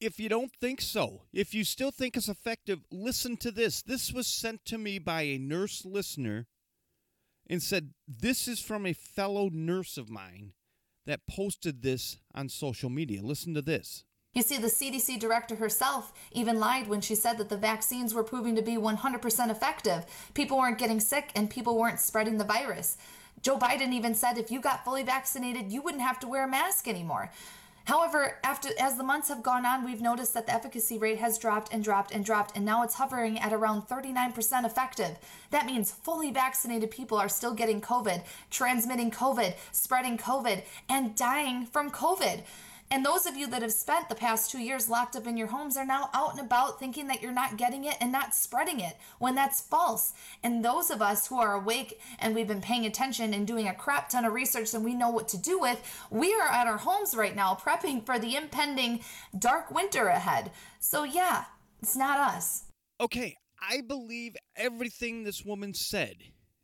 if you don't think so, if you still think it's effective, listen to this. This was sent to me by a nurse listener and said, this is from a fellow nurse of mine that posted this on social media. Listen to this. You see, the C D C director herself even lied when she said that the vaccines were proving to be one hundred percent effective. People weren't getting sick and people weren't spreading the virus. Joe Biden even said if you got fully vaccinated, you wouldn't have to wear a mask anymore. However, after as the months have gone on, we've noticed that the efficacy rate has dropped and dropped and dropped, and now it's hovering at around thirty-nine percent effective. That means fully vaccinated people are still getting COVID, transmitting COVID, spreading COVID, and dying from COVID. And those of you that have spent the past two years locked up in your homes are now out and about thinking that you're not getting it and not spreading it, when that's false. And those of us who are awake and we've been paying attention and doing a crap ton of research and we know what to do with, we are at our homes right now prepping for the impending dark winter ahead. So yeah, it's not us. Okay, I believe everything this woman said,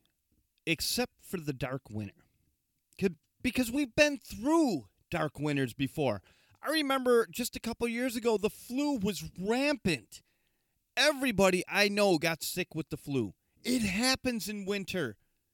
except for the dark winter. Could, because we've been through dark winters before. I remember just a couple years ago, the flu was rampant. Everybody I know got sick with the flu. It happens in winter.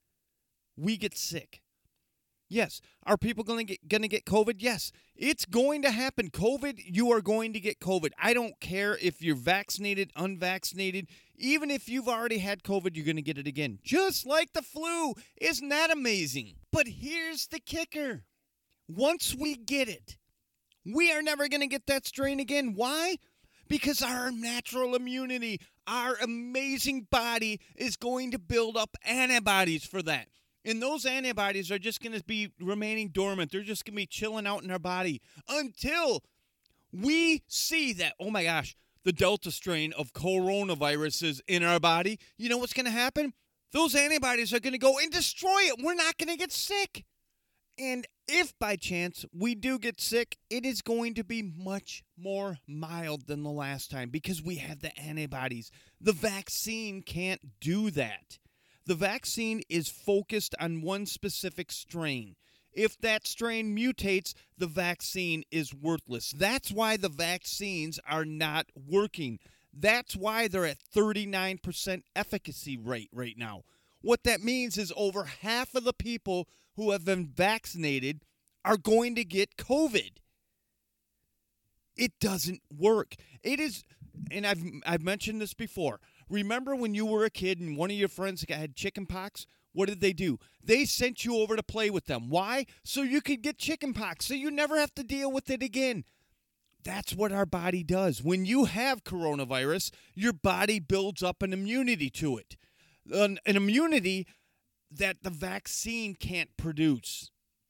We get sick. Yes. Are people going to get going to get COVID? Yes. It's going to happen. COVID, you are going to get COVID. I don't care if you're vaccinated, unvaccinated. Even if you've already had COVID, you're going to get it again. Just like the flu. Isn't that amazing? But here's the kicker. Once we get it, we are never going to get that strain again. Why? Because our natural immunity, our amazing body is going to build up antibodies for that. And those antibodies are just going to be remaining dormant. They're just going to be chilling out in our body until we see that, oh my gosh, the Delta strain of coronavirus is in our body. You know what's going to happen? Those antibodies are going to go and destroy it. We're not going to get sick. And if by chance we do get sick, it is going to be much more mild than the last time because we have the antibodies. The vaccine can't do that. The vaccine is focused on one specific strain. If that strain mutates, the vaccine is worthless. That's why the vaccines are not working. That's why they're at thirty-nine percent efficacy rate right now. What that means is over half of the people who have been vaccinated are going to get COVID. It doesn't work. It is, and I've I've mentioned this before. Remember when you were a kid and one of your friends had chicken pox? What did they do? They sent you over to play with them. Why? So you could get chicken pox, so you never have to deal with it again. That's what our body does. When you have coronavirus, your body builds up an immunity to it. An, an immunity that the vaccine can't produce.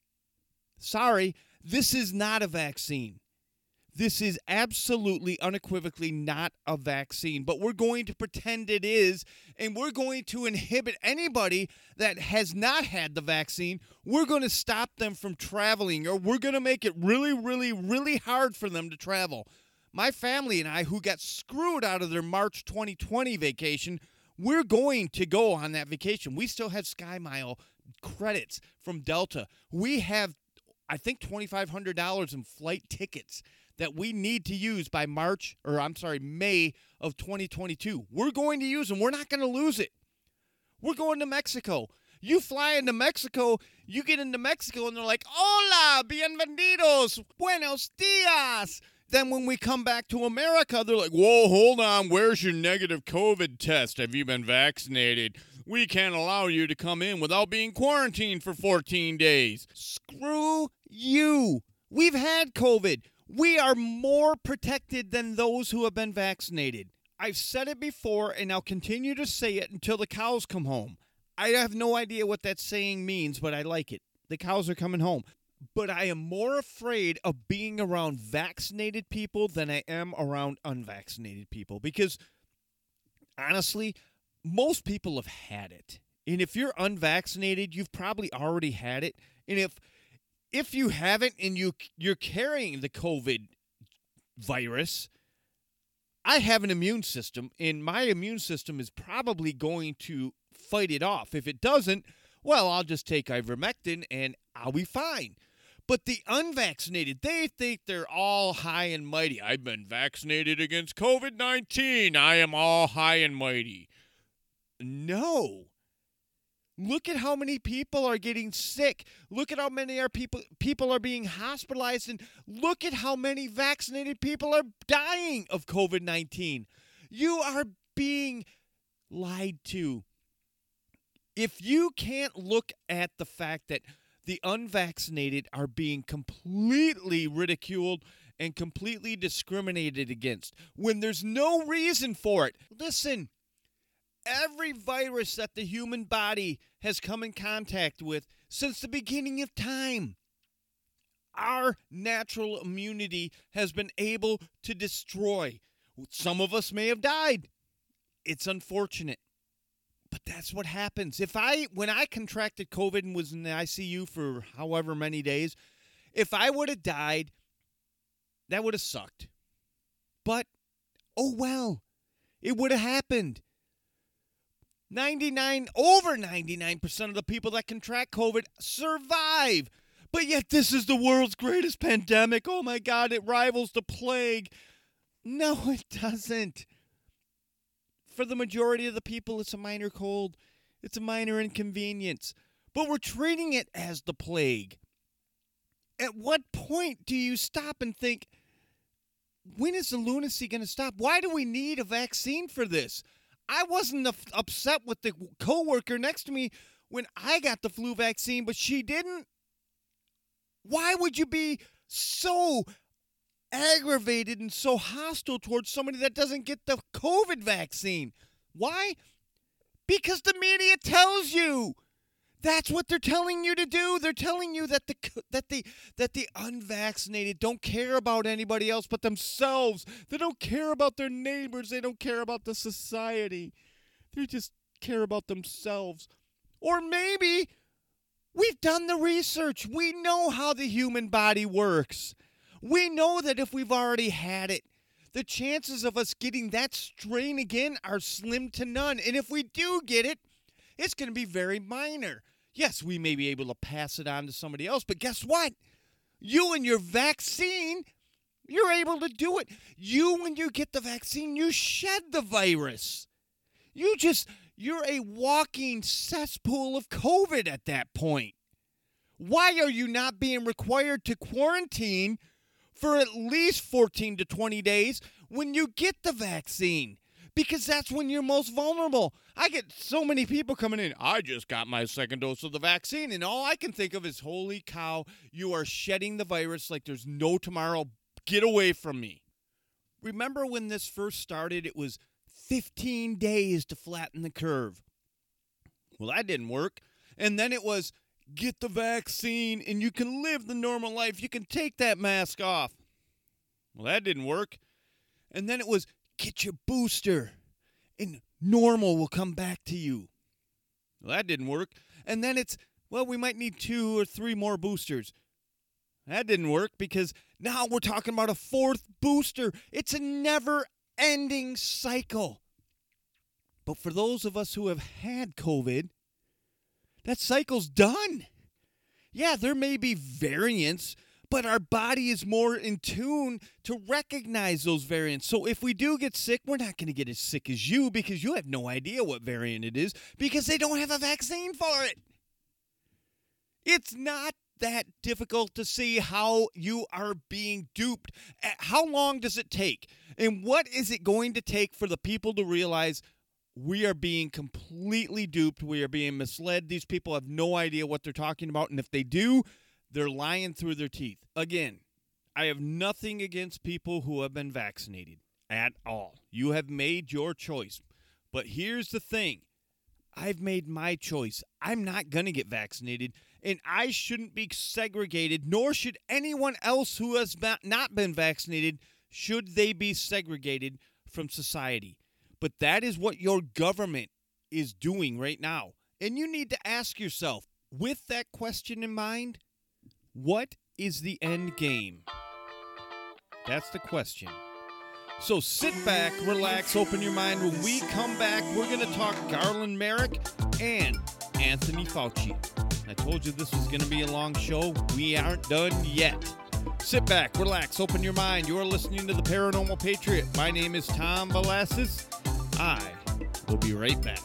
Sorry, this is not a vaccine. This is absolutely, unequivocally not a vaccine, but we're going to pretend it is, and we're going to inhibit anybody that has not had the vaccine. We're going to stop them from traveling, or we're going to make it really, really, really hard for them to travel. My family and I, who got screwed out of their March twenty twenty vacation, we're going to go on that vacation. We still have SkyMile credits from Delta. We have, I think, twenty-five hundred dollars in flight tickets that we need to use by March, or I'm sorry, May of twenty twenty-two. We're going to use them. We're not going to lose it. We're going to Mexico. You fly into Mexico, you get into Mexico, and they're like, hola, bienvenidos, buenos dias. Then when we come back to America, they're like, whoa, hold on, where's your negative COVID test? Have you been vaccinated? We can't allow you to come in without being quarantined for fourteen days. Screw you. We've had COVID. We are more protected than those who have been vaccinated. I've said it before, and I'll continue to say it until the cows come home. I have no idea what that saying means, but I like it. The cows are coming home. But I am more afraid of being around vaccinated people than I am around unvaccinated people. Because, honestly, most people have had it. And if you're unvaccinated, you've probably already had it. And if if you haven't and you, you're carrying the COVID virus, I have an immune system, and my immune system is probably going to fight it off. If it doesn't, well, I'll just take ivermectin, and I'll be fine. But the unvaccinated, they think they're all high and mighty. I've been vaccinated against covid nineteen. I am all high and mighty. No. Look at how many people are getting sick. Look at how many are people people are being hospitalized. And look at how many vaccinated people are dying of covid nineteen. You are being lied to. If you can't look at the fact that the unvaccinated are being completely ridiculed and completely discriminated against when there's no reason for it. Listen, every virus that the human body has come in contact with since the beginning of time, our natural immunity has been able to destroy. Some of us may have died. It's unfortunate. But that's what happens. If I, when I contracted COVID and was in the I C U for however many days, if I would have died, that would have sucked. But, oh well, it would have happened. ninety-nine, over ninety-nine percent of the people that contract COVID survive. But yet this is the world's greatest pandemic. Oh my God, it rivals the plague. No, it doesn't. For the majority of the people, it's a minor cold. It's a minor inconvenience. But we're treating it as the plague. At what point do you stop and think, when is the lunacy going to stop? Why do we need a vaccine for this? I wasn't upset with the coworker next to me when I got the flu vaccine, but she didn't. Why would you be so aggravated and so hostile towards somebody that doesn't get the COVID vaccine? Why? Because the media tells you. That's what they're telling you to do. They're telling you that the that the that the unvaccinated don't care about anybody else but themselves. They don't care about their neighbors. They don't care about the society. They just care about themselves. Or maybe we've done the research. We know how the human body works. We know that if we've already had it, the chances of us getting that strain again are slim to none. And if we do get it, it's going to be very minor. Yes, we may be able to pass it on to somebody else, but guess what? You and your vaccine, you're able to do it. You, when you get the vaccine, you shed the virus. You just, you're a walking cesspool of COVID at that point. Why are you not being required to quarantine for at least fourteen to twenty days when you get the vaccine? Because that's when you're most vulnerable. I get so many people coming in, I just got my second dose of the vaccine, and all I can think of is, holy cow, you are shedding the virus like there's no tomorrow. Get away from me. Remember when this first started, it was fifteen days to flatten the curve. Well, that didn't work. And then it was, get the vaccine and you can live the normal life. You can take that mask off. Well, that didn't work. And then it was, get your booster and normal will come back to you. Well, that didn't work. And then it's, well, we might need two or three more boosters. That didn't work because now we're talking about a fourth booster. It's a never-ending cycle. But for those of us who have had COVID, that cycle's done. Yeah, there may be variants, but our body is more in tune to recognize those variants. So if we do get sick, we're not going to get as sick as you because you have no idea what variant it is because they don't have a vaccine for it. It's not that difficult to see how you are being duped. How long does it take? And what is it going to take for the people to realize we are being completely duped? We are being misled. These people have no idea what they're talking about. And if they do, they're lying through their teeth. Again, I have nothing against people who have been vaccinated at all. You have made your choice. But here's the thing. I've made my choice. I'm not going to get vaccinated, and I shouldn't be segregated, nor should anyone else who has not been vaccinated, should they be segregated from society. But that is what your government is doing right now. And you need to ask yourself, with that question in mind, what is the end game? That's the question. So sit back, relax, open your mind. When we come back, we're going to talk Garland Merrick and Anthony Fauci. I told you this was going to be a long show. We aren't done yet. Sit back, relax, open your mind. You're listening to The Paranormal Patriot. My name is Tom Velasquez. I will be right back.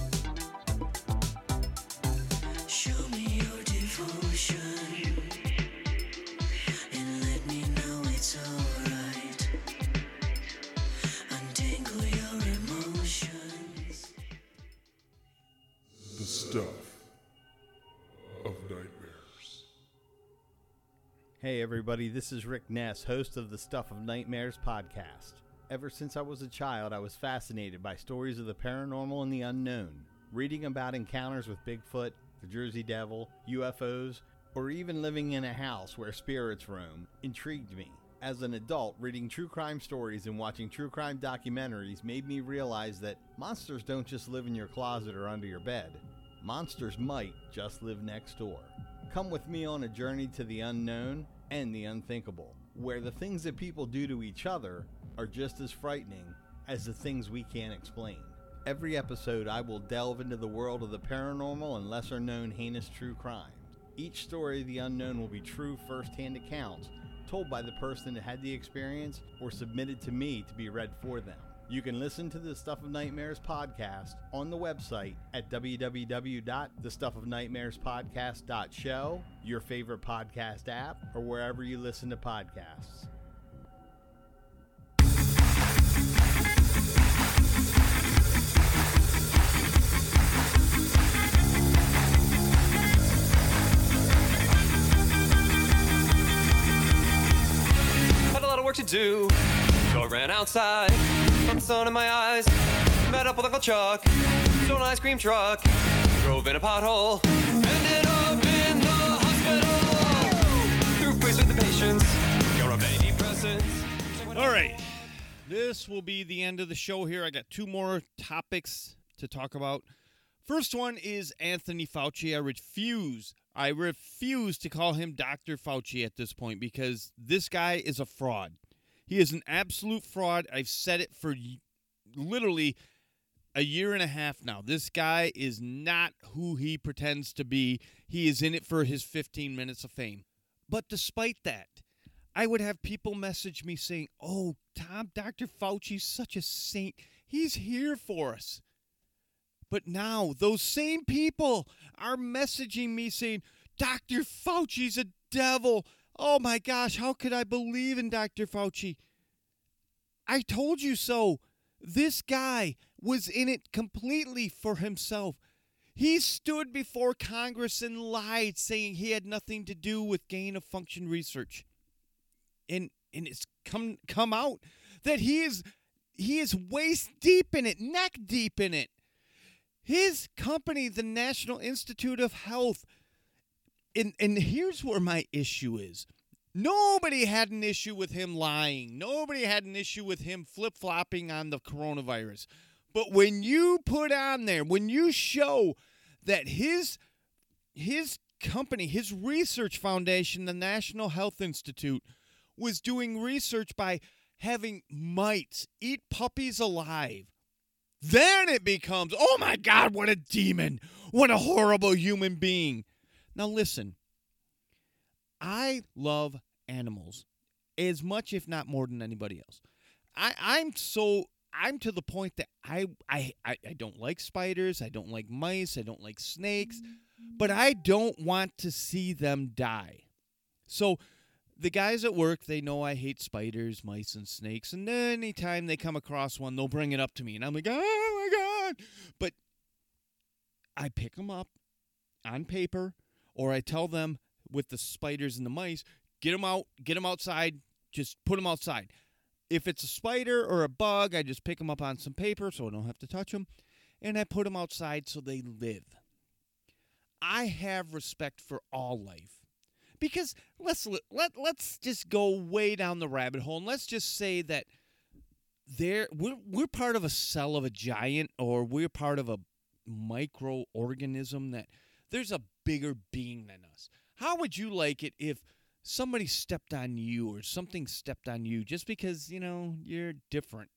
Show me your devotion and let me know it's alright. Untangle your emotions. The stuff of nightmares. Hey everybody, this is Rick Ness, host of the Stuff of Nightmares podcast. Ever since I was a child, I was fascinated by stories of the paranormal and the unknown. Reading about encounters with Bigfoot, the Jersey Devil, U F Os, or even living in a house where spirits roam intrigued me. As an adult, reading true crime stories and watching true crime documentaries made me realize that monsters don't just live in your closet or under your bed. Monsters might just live next door. Come with me on a journey to the unknown and the unthinkable, where the things that people do to each other are just as frightening as the things we can't explain. Every episode, I will delve into the world of the paranormal and lesser-known heinous true crimes. Each story of the unknown will be true first-hand accounts told by the person that had the experience or submitted to me to be read for them. You can listen to the Stuff of Nightmares podcast on the website at w w w dot the stuff of nightmares podcast dot show, your favorite podcast app, or wherever you listen to podcasts. Had a lot of work to do, so I ran outside. Found the sun in my eyes, met up with Uncle Chuck, stole an ice cream truck, drove in a pothole, ended up in the hospital. Through face with the patients, got on antidepressants. All right. This will be the end of the show here. I got two more topics to talk about. First one is Anthony Fauci. I refuse, I refuse to call him Doctor Fauci at this point because this guy is a fraud. He is an absolute fraud. I've said it for literally a year and a half now. This guy is not who he pretends to be. He is in it for his fifteen minutes of fame. But despite that, I would have people message me saying, oh, Tom, Doctor Fauci's such a saint. He's here for us. But now those same people are messaging me saying, Doctor Fauci's a devil. Oh my gosh, how could I believe in Doctor Fauci? I told you so. This guy was in it completely for himself. He stood before Congress and lied, saying he had nothing to do with gain-of-function research. And and it's come come out that he is he is waist deep in it, neck deep in it. His company, the National Institute of Health, And and here's where my issue is. Nobody had an issue with him lying. Nobody had an issue with him flip-flopping on the coronavirus. But when you put on there, when you show that his his company, his research foundation, the National Health Institute, was doing research by having mites eat puppies alive, then it becomes, oh my God, what a demon. What a horrible human being. Now listen, I love animals as much, if not more than anybody else. I, I'm so, I'm to the point that I, I, I, I don't like spiders, I don't like mice, I don't like snakes, but I don't want to see them die. So the guys at work, they know I hate spiders, mice, and snakes, and anytime they come across one, they'll bring it up to me, and I'm like, oh my God. But I pick them up on paper, or I tell them with the spiders and the mice, get them out, get them outside, just put them outside. If it's a spider or a bug, I just pick them up on some paper so I don't have to touch them, and I put them outside so they live. I have respect for all life. Because let's let let's just go way down the rabbit hole, and let's just say that there we're we're part of a cell of a giant, or we're part of a microorganism that there's a bigger being than us. How would you like it if somebody stepped on you or something stepped on you just because, you know, you're different?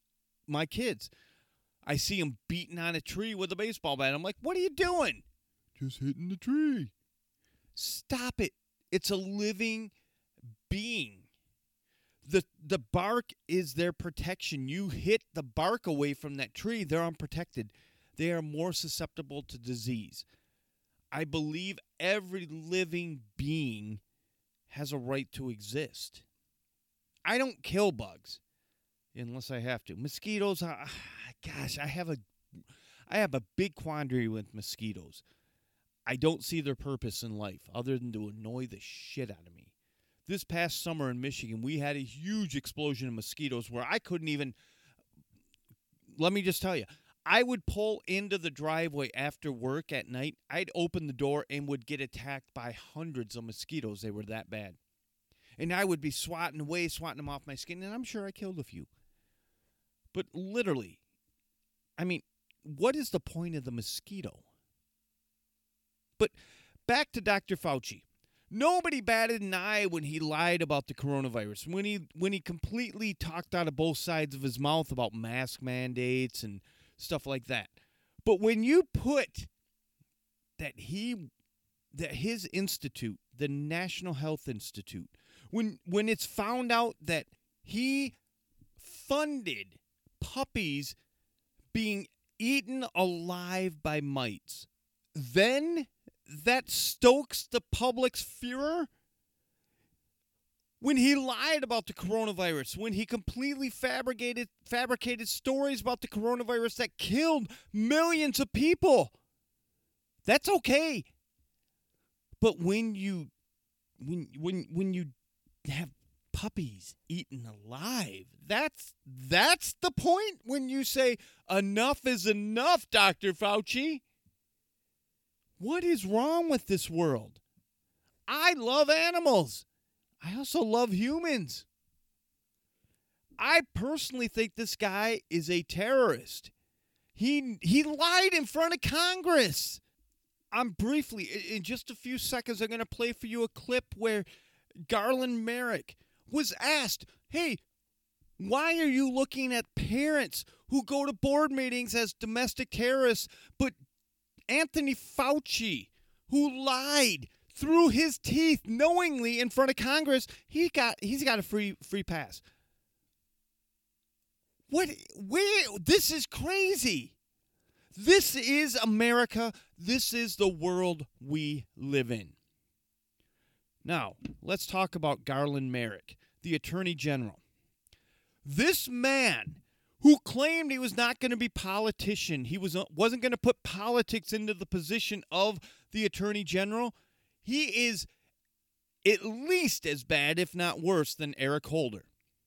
My kids, I see them beating on a tree with a baseball bat. I'm like, what are you doing? just hitting the tree. Stop it. It's a living being. The the bark is their protection. You hit the bark away from that tree, they're unprotected. They are more susceptible to disease. I believe every living being has a right to exist. I don't kill bugs unless I have to. Mosquitoes, uh, gosh, I have a I have a big quandary with mosquitoes. I don't see their purpose in life other than to annoy the shit out of me. This past summer in Michigan, we had a huge explosion of mosquitoes where I couldn't even, let me just tell you, I would pull into the driveway after work at night. I'd open the door and would get attacked by hundreds of mosquitoes. They were that bad. And I would be swatting away, swatting them off my skin, and I'm sure I killed a few. But literally, I mean, what is the point of the mosquito? But back to Doctor Fauci. Nobody batted an eye when he lied about the coronavirus, when he when he completely talked out of both sides of his mouth about mask mandates and stuff like that. But when you put that he that his institute, the National Health Institute, when when it's found out that he funded puppies being eaten alive by mites, then that stokes the public's furor. When he lied about the coronavirus, when he completely fabricated fabricated stories about the coronavirus that killed millions of people, that's okay. But when you when when when you have puppies eaten alive, that's that's the point when you say enough is enough, Doctor Fauci. What is wrong with this world? I love animals. I also love humans. I personally think this guy is a terrorist. He he lied in front of Congress. I'm briefly, in just a few seconds, I'm going to play for you a clip where Garland Merrick was asked, hey, why are you looking at parents who go to board meetings as domestic terrorists, but Anthony Fauci, who lied through his teeth knowingly in front of Congress, he got he's got a free free pass. What? Where? This is crazy. This is America. This is the world we live in. Now, let's talk about Garland Merrick, the Attorney General. This man who claimed he was not going to be politician, he was, wasn't going to put politics into the position of the Attorney General, he is at least as bad, if not worse, than Eric Holder.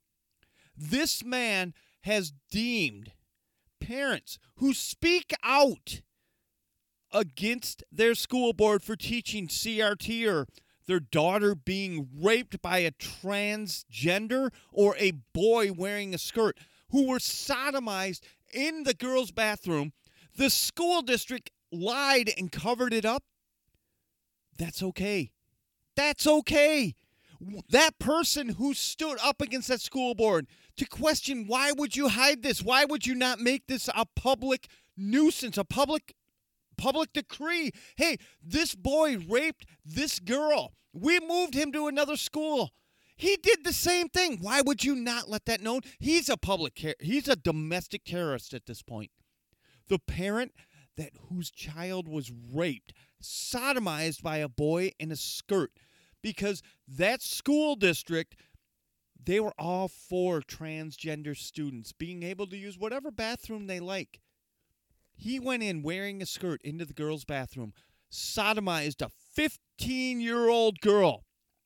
This man has deemed parents who speak out against their school board for teaching C R T or their daughter being raped by a transgender or a boy wearing a skirt, who were sodomized in the girls' bathroom. The school district lied and covered it up. That's okay. That's okay. That person who stood up against that school board to question, why would you hide this? Why would you not make this a public nuisance, a public public decree? Hey, this boy raped this girl. We moved him to another school. He did the same thing. Why would you not let that known? He's a public, he's a domestic terrorist at this point. The parent that whose child was raped, sodomized by a boy in a skirt, because that school district, they were all for transgender students being able to use whatever bathroom they like. He went in wearing a skirt into the girls' bathroom, sodomized a fifteen-year-old girl.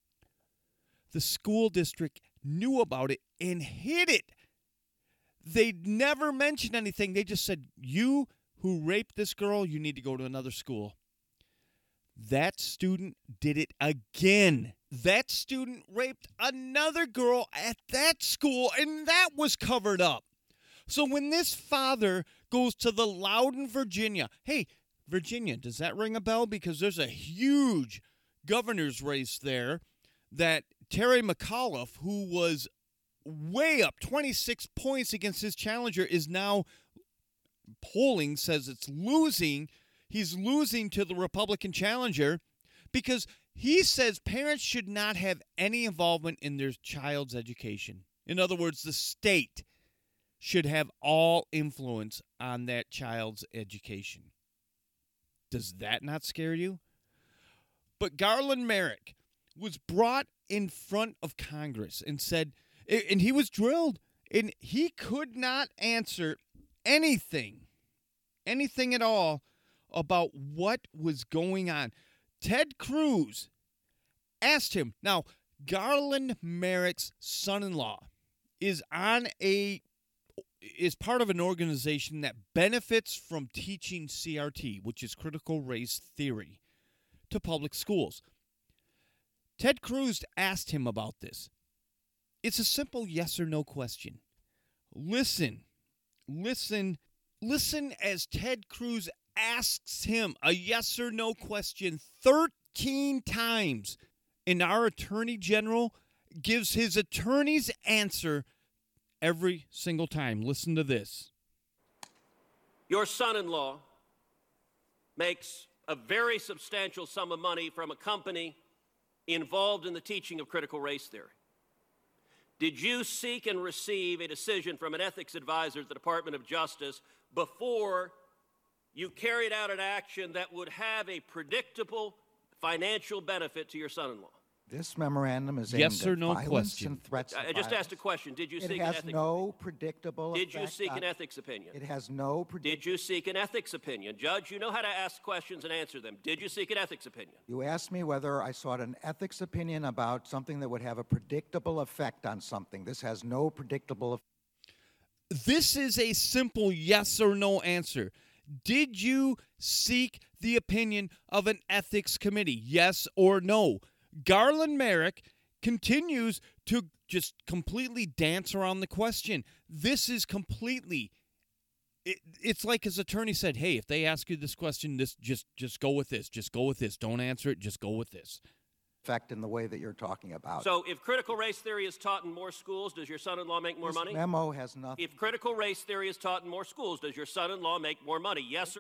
The school district knew about it and hid it. They never mentioned anything. They just said, you who raped this girl, you need to go to another school. That student did it again. That student raped another girl at that school, and that was covered up. So when this father goes to the Loudoun, Virginia, hey, Virginia, does that ring a bell? Because there's a huge governor's race there that Terry McAuliffe, who was way up twenty-six points against his challenger, is now polling says it's losing. he's losing to the Republican challenger because he says parents should not have any involvement in their child's education. In other words, the state should have all influence on that child's education. Does that not scare you? But Garland Merrick was brought in front of Congress and said, and he was drilled, and he could not answer anything, anything at all about what was going on. Ted Cruz asked him. Now, Garland Merrick's son-in-law is on a is part of an organization that benefits from teaching C R T, which is critical race theory, to public schools. Ted Cruz asked him about this. It's a simple yes or no question. Listen, listen, listen as Ted Cruz asks him a yes or no question thirteen times, and our Attorney General gives his attorney's answer every single time. Listen to this. Your son-in-law makes a very substantial sum of money from a company involved in the teaching of critical race theory. Did you seek and receive a decision from an ethics advisor at the Department of Justice before you carried out an action that would have a predictable financial benefit to your son-in-law? This memorandum is aimed yes or at no violence question. and threats. I just asked a question. Did you it seek has an ethics no opinion? predictable Did you effect seek on- an ethics opinion? It has no predictable. Did you seek an ethics opinion? Judge, you know how to ask questions and answer them. Did you seek an ethics opinion? You asked me whether I sought an ethics opinion about something that would have a predictable effect on something. This has no predictable effect. This is a simple yes or no answer. Did you seek the opinion of an ethics committee? Yes or no? Garland Merrick continues to just completely dance around the question. This is completely, it, it's like his attorney said, hey, if they ask you this question, this just, just go with this. Just go with this. Don't answer it. Just go with this. Effect in the way that you're talking about. So if critical race theory is taught in more schools, does your son-in-law make more this money? memo has nothing. If critical race theory is taught in more schools, does your son-in-law make more money? Yes or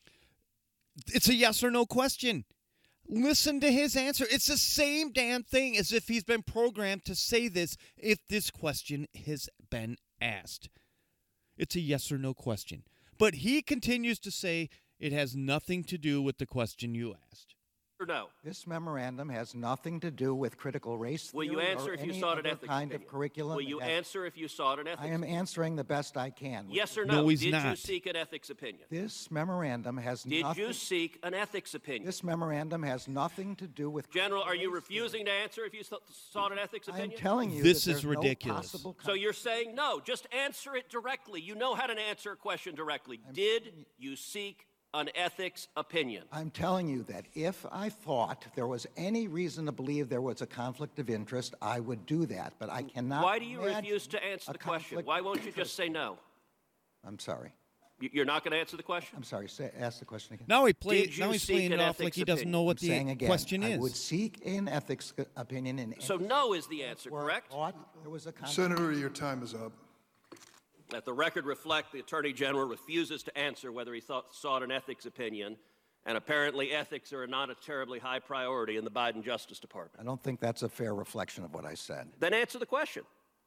It's a yes or no question. Listen to his answer. It's the same damn thing as if he's been programmed to say this if this question has been asked. It's a yes or no question. But he continues to say it has nothing to do with the question you asked. or no? This memorandum has nothing to do with critical race Will theory you answer or if you any sought an other ethics kind opinion? of curriculum. Will you It has- answer if you sought an ethics I am answering the best I can. Yes or No, no? he's Did you not. seek an ethics opinion? This memorandum has Did nothing. you seek an ethics opinion? This memorandum has nothing to do with. General, are critical you race theory. refusing to answer if you s- sought an ethics I'm opinion? telling you This that is there's no ridiculous. possible So you're saying no. Just answer it directly. You know how to answer a question directly. Did you seek an ethics opinion? I'm telling you that if I thought there was any reason to believe there was a conflict of interest, I would do that. But I cannot. Why do you imagine refuse to answer a the question? conflict Why of won't you interest. just say no? I'm sorry. You- You're not going to answer the question? I'm sorry. Say, ask the question again. Now he play, Did you now he's seek playing it an off like ethics he doesn't know opinion? what I'm saying the again, question I is. would seek an ethics c- opinion in. So any no is the answer, where I correct? thought there was a conflict. Senator, your time is up. Let the record reflect the Attorney General refuses to answer whether he thought, sought an ethics opinion, and apparently ethics are not a terribly high priority in the Biden Justice Department. I don't think that's a fair reflection of what I said. Then answer the question.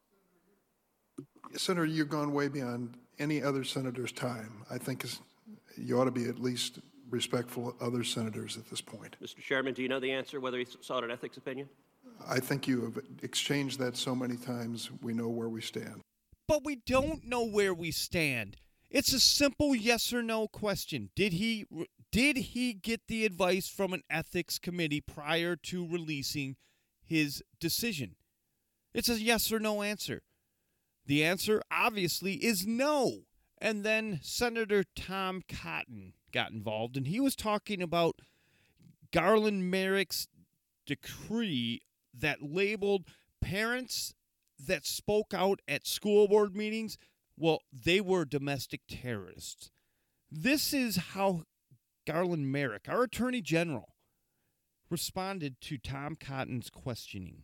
Senator, you've gone way beyond any other senator's time. I think it's, you ought to be at least respectful of other senators at this point. Mister Chairman, do you know the answer whether he sought an ethics opinion? I think you have exchanged that so many times, we know where we stand. But we don't know where we stand. It's a simple yes or no question. Did he did he get the advice from an ethics committee prior to releasing his decision? It's a yes or no answer. The answer obviously is no. And then Senator Tom Cotton got involved, and he was talking about Garland Merrick's decree that labeled parents that spoke out at school board meetings, well, they were domestic terrorists. This is how Garland Merrick, our Attorney General, responded to Tom Cotton's questioning.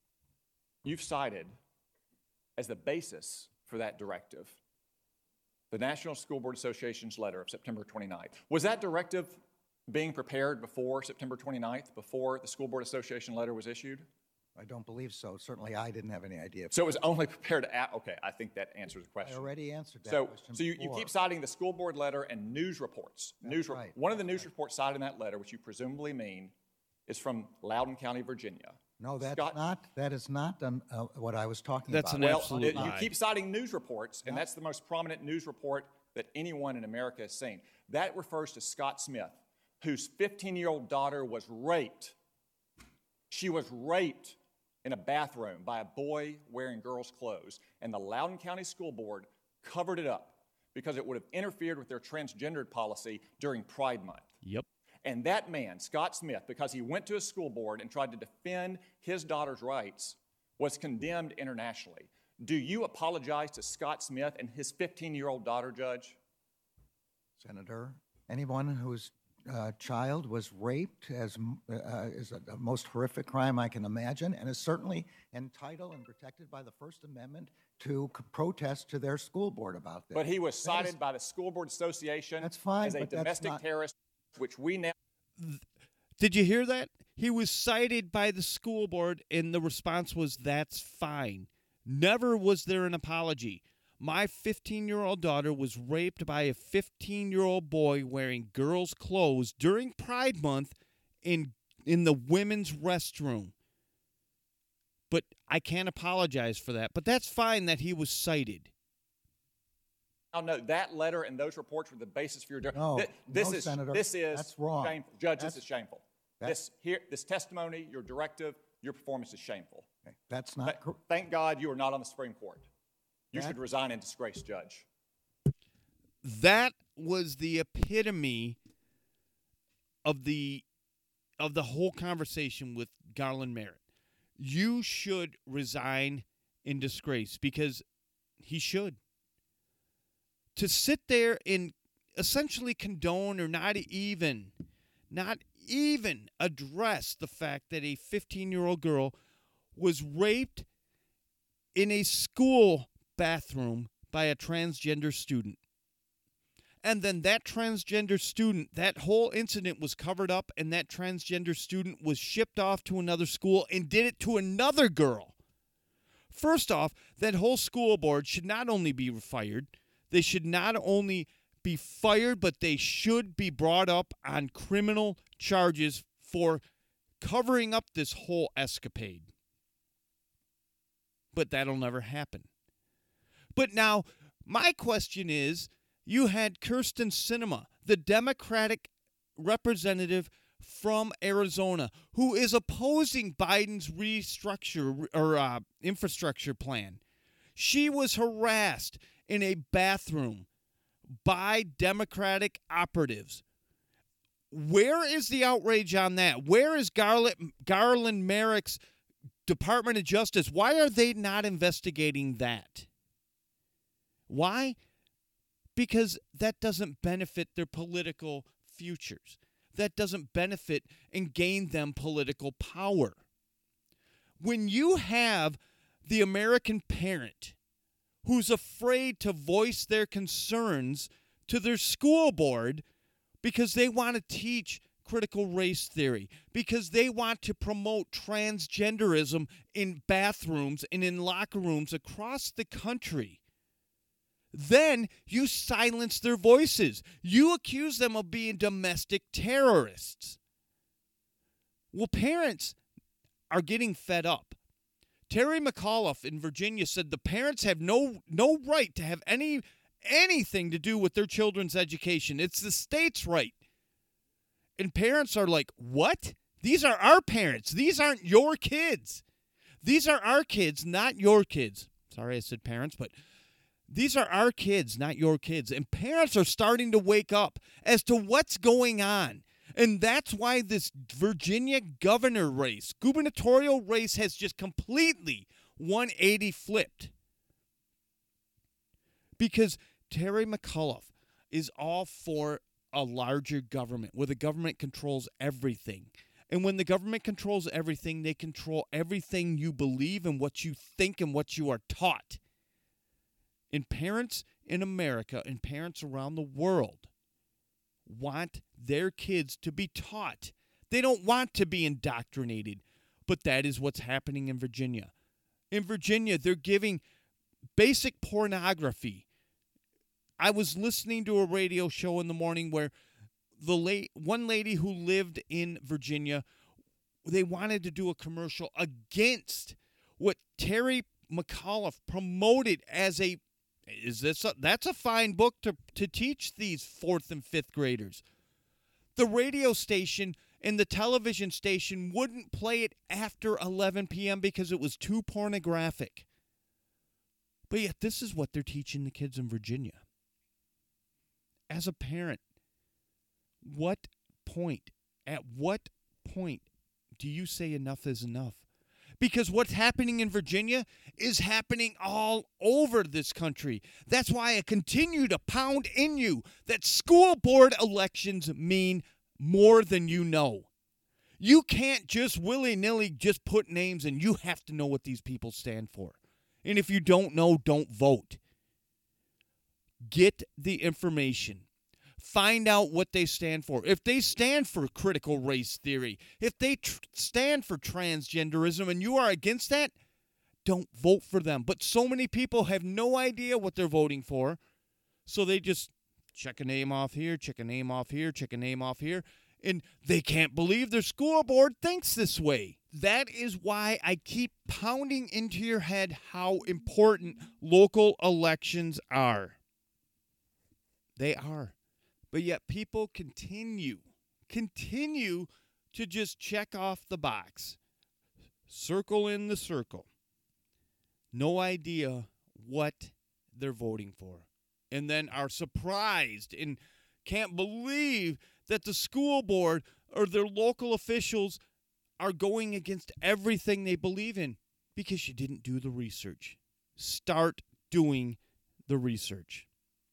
You've cited as the basis for that directive the National School Board Association's letter of September twenty-ninth, was that directive being prepared before September twenty-ninth, before the School Board Association letter was issued? I don't believe so. Certainly, I didn't have any idea. So it was only prepared at, okay, I think that answers the question. I already answered that so, question So you, you before. keep citing the school board letter and news reports. That's news right. One of the news reports cited in that letter, which you presumably mean, is from Loudoun County, Virginia. No, that's Scott- not. That is not um, uh, what I was talking That's about. an Well, absolute it- you lie. keep citing news reports, and that's the most prominent news report that anyone in America has seen. That refers to Scott Smith, whose fifteen-year-old daughter was raped. She was raped in a bathroom by a boy wearing girls' clothes, and the Loudoun County School Board covered it up because it would have interfered with their transgendered policy during Pride Month. Yep. And that man, Scott Smith, because he went to a school board and tried to defend his daughter's rights, was condemned internationally. Do you apologize to Scott Smith and his fifteen-year-old daughter, Judge? Senator, anyone whose uh, child was raped as, m- uh, is a, the most horrific crime I can imagine, and is certainly entitled and protected by the First Amendment to c- protest to their school board about this. But he was That cited is- by the School Board Association That's fine, as a but that's domestic not- terrorist, which we now... Did you hear that? He was cited by the school board, and the response was, that's fine. Never was there an apology. My fifteen-year-old daughter was raped by a fifteen-year-old boy wearing girls' clothes during Pride Month in in the women's restroom. But I can't apologize for that. But that's fine that he was cited. Oh, no, that letter and those reports were the basis for your... No, Thi- this no, is, Senator, This is that's wrong. shameful. Judge, That's- this is shameful. that's- This, here, this testimony, your directive, your performance is shameful. That's Th- not cor- Thank God you are not on the Supreme Court. You That- should resign in disgrace, Judge. That was the epitome of the of the whole conversation with Garland Merritt. You should resign in disgrace because he should. To sit there and essentially condone or not even, not even address the fact that a fifteen-year-old girl was raped in a school bathroom by a transgender student. And then that transgender student, that whole incident was covered up, and that transgender student was shipped off to another school and did it to another girl. First off, that whole school board should not only be fired, they should not only be fired, but they should be brought up on criminal charges for covering up this whole escapade. But that'll never happen. But now, my question is, you had Kirsten Sinema, the Democratic representative from Arizona, who is opposing Biden's restructure or uh, infrastructure plan. She was harassed in a bathroom by Democratic operatives. Where is the outrage on that? Where is Garland, Garland Merrick's Department of Justice? Why are they not investigating that? Why? Because that doesn't benefit their political futures. That doesn't benefit and gain them political power. When you have the American parent who's afraid to voice their concerns to their school board because they want to teach critical race theory, because they want to promote transgenderism in bathrooms and in locker rooms across the country, then you silence their voices. You accuse them of being domestic terrorists. Well, parents are getting fed up. Terry McAuliffe in Virginia said the parents have no no right to have any anything to do with their children's education. It's the state's right. And parents are like, what? These are our parents. These aren't your kids. These are our kids, not your kids. Sorry I said parents, but these are our kids, not your kids. And parents are starting to wake up as to what's going on. And that's why this Virginia governor race, gubernatorial race, has just completely one eighty flipped. Because Terry McAuliffe is all for a larger government, where the government controls everything. And when the government controls everything, they control everything you believe and what you think and what you are taught. And parents in America and parents around the world want their kids to be taught. They don't want to be indoctrinated, but that is what's happening in Virginia. In Virginia, they're giving basic pornography. I was listening to a radio show in the morning where the la- one lady who lived in Virginia, they wanted to do a commercial against what Terry McAuliffe promoted as a, is this a, that's a fine book to, to teach these fourth and fifth graders. The radio station and the television station wouldn't play it after eleven p.m. because it was too pornographic. But yet this is what they're teaching the kids in Virginia. As a parent, what point, at what point do you say enough is enough? Because what's happening in Virginia is happening all over this country. That's why I continue to pound in you that school board elections mean more than you know. You can't just willy-nilly just put names in. You have to know what these people stand for. And if you don't know, don't vote. Get the information. Find out what they stand for. If they stand for critical race theory, if they tr- stand for transgenderism and you are against that, don't vote for them. But so many people have no idea what they're voting for, so they just check a name off here, check a name off here, check a name off here, and they can't believe their school board thinks this way. That is why I keep pounding into your head how important local elections are. They are. But yet people continue, continue to just check off the box. Circle in the circle. No idea what they're voting for. And then are surprised and can't believe that the school board or their local officials are going against everything they believe in because you didn't do the research. Start doing the research.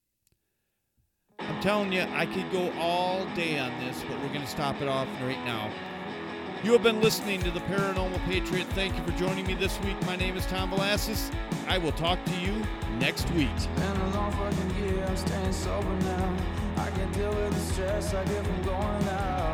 I'm telling you, I could go all day on this, but we're going to stop it off right now. You have been listening to The Paranormal Patriot. Thank you for joining me this week. My name is Tom Velasquez. I will talk to you next week. It's been a long fucking year, I'm staying sober now. I can deal with the stress I get from going out.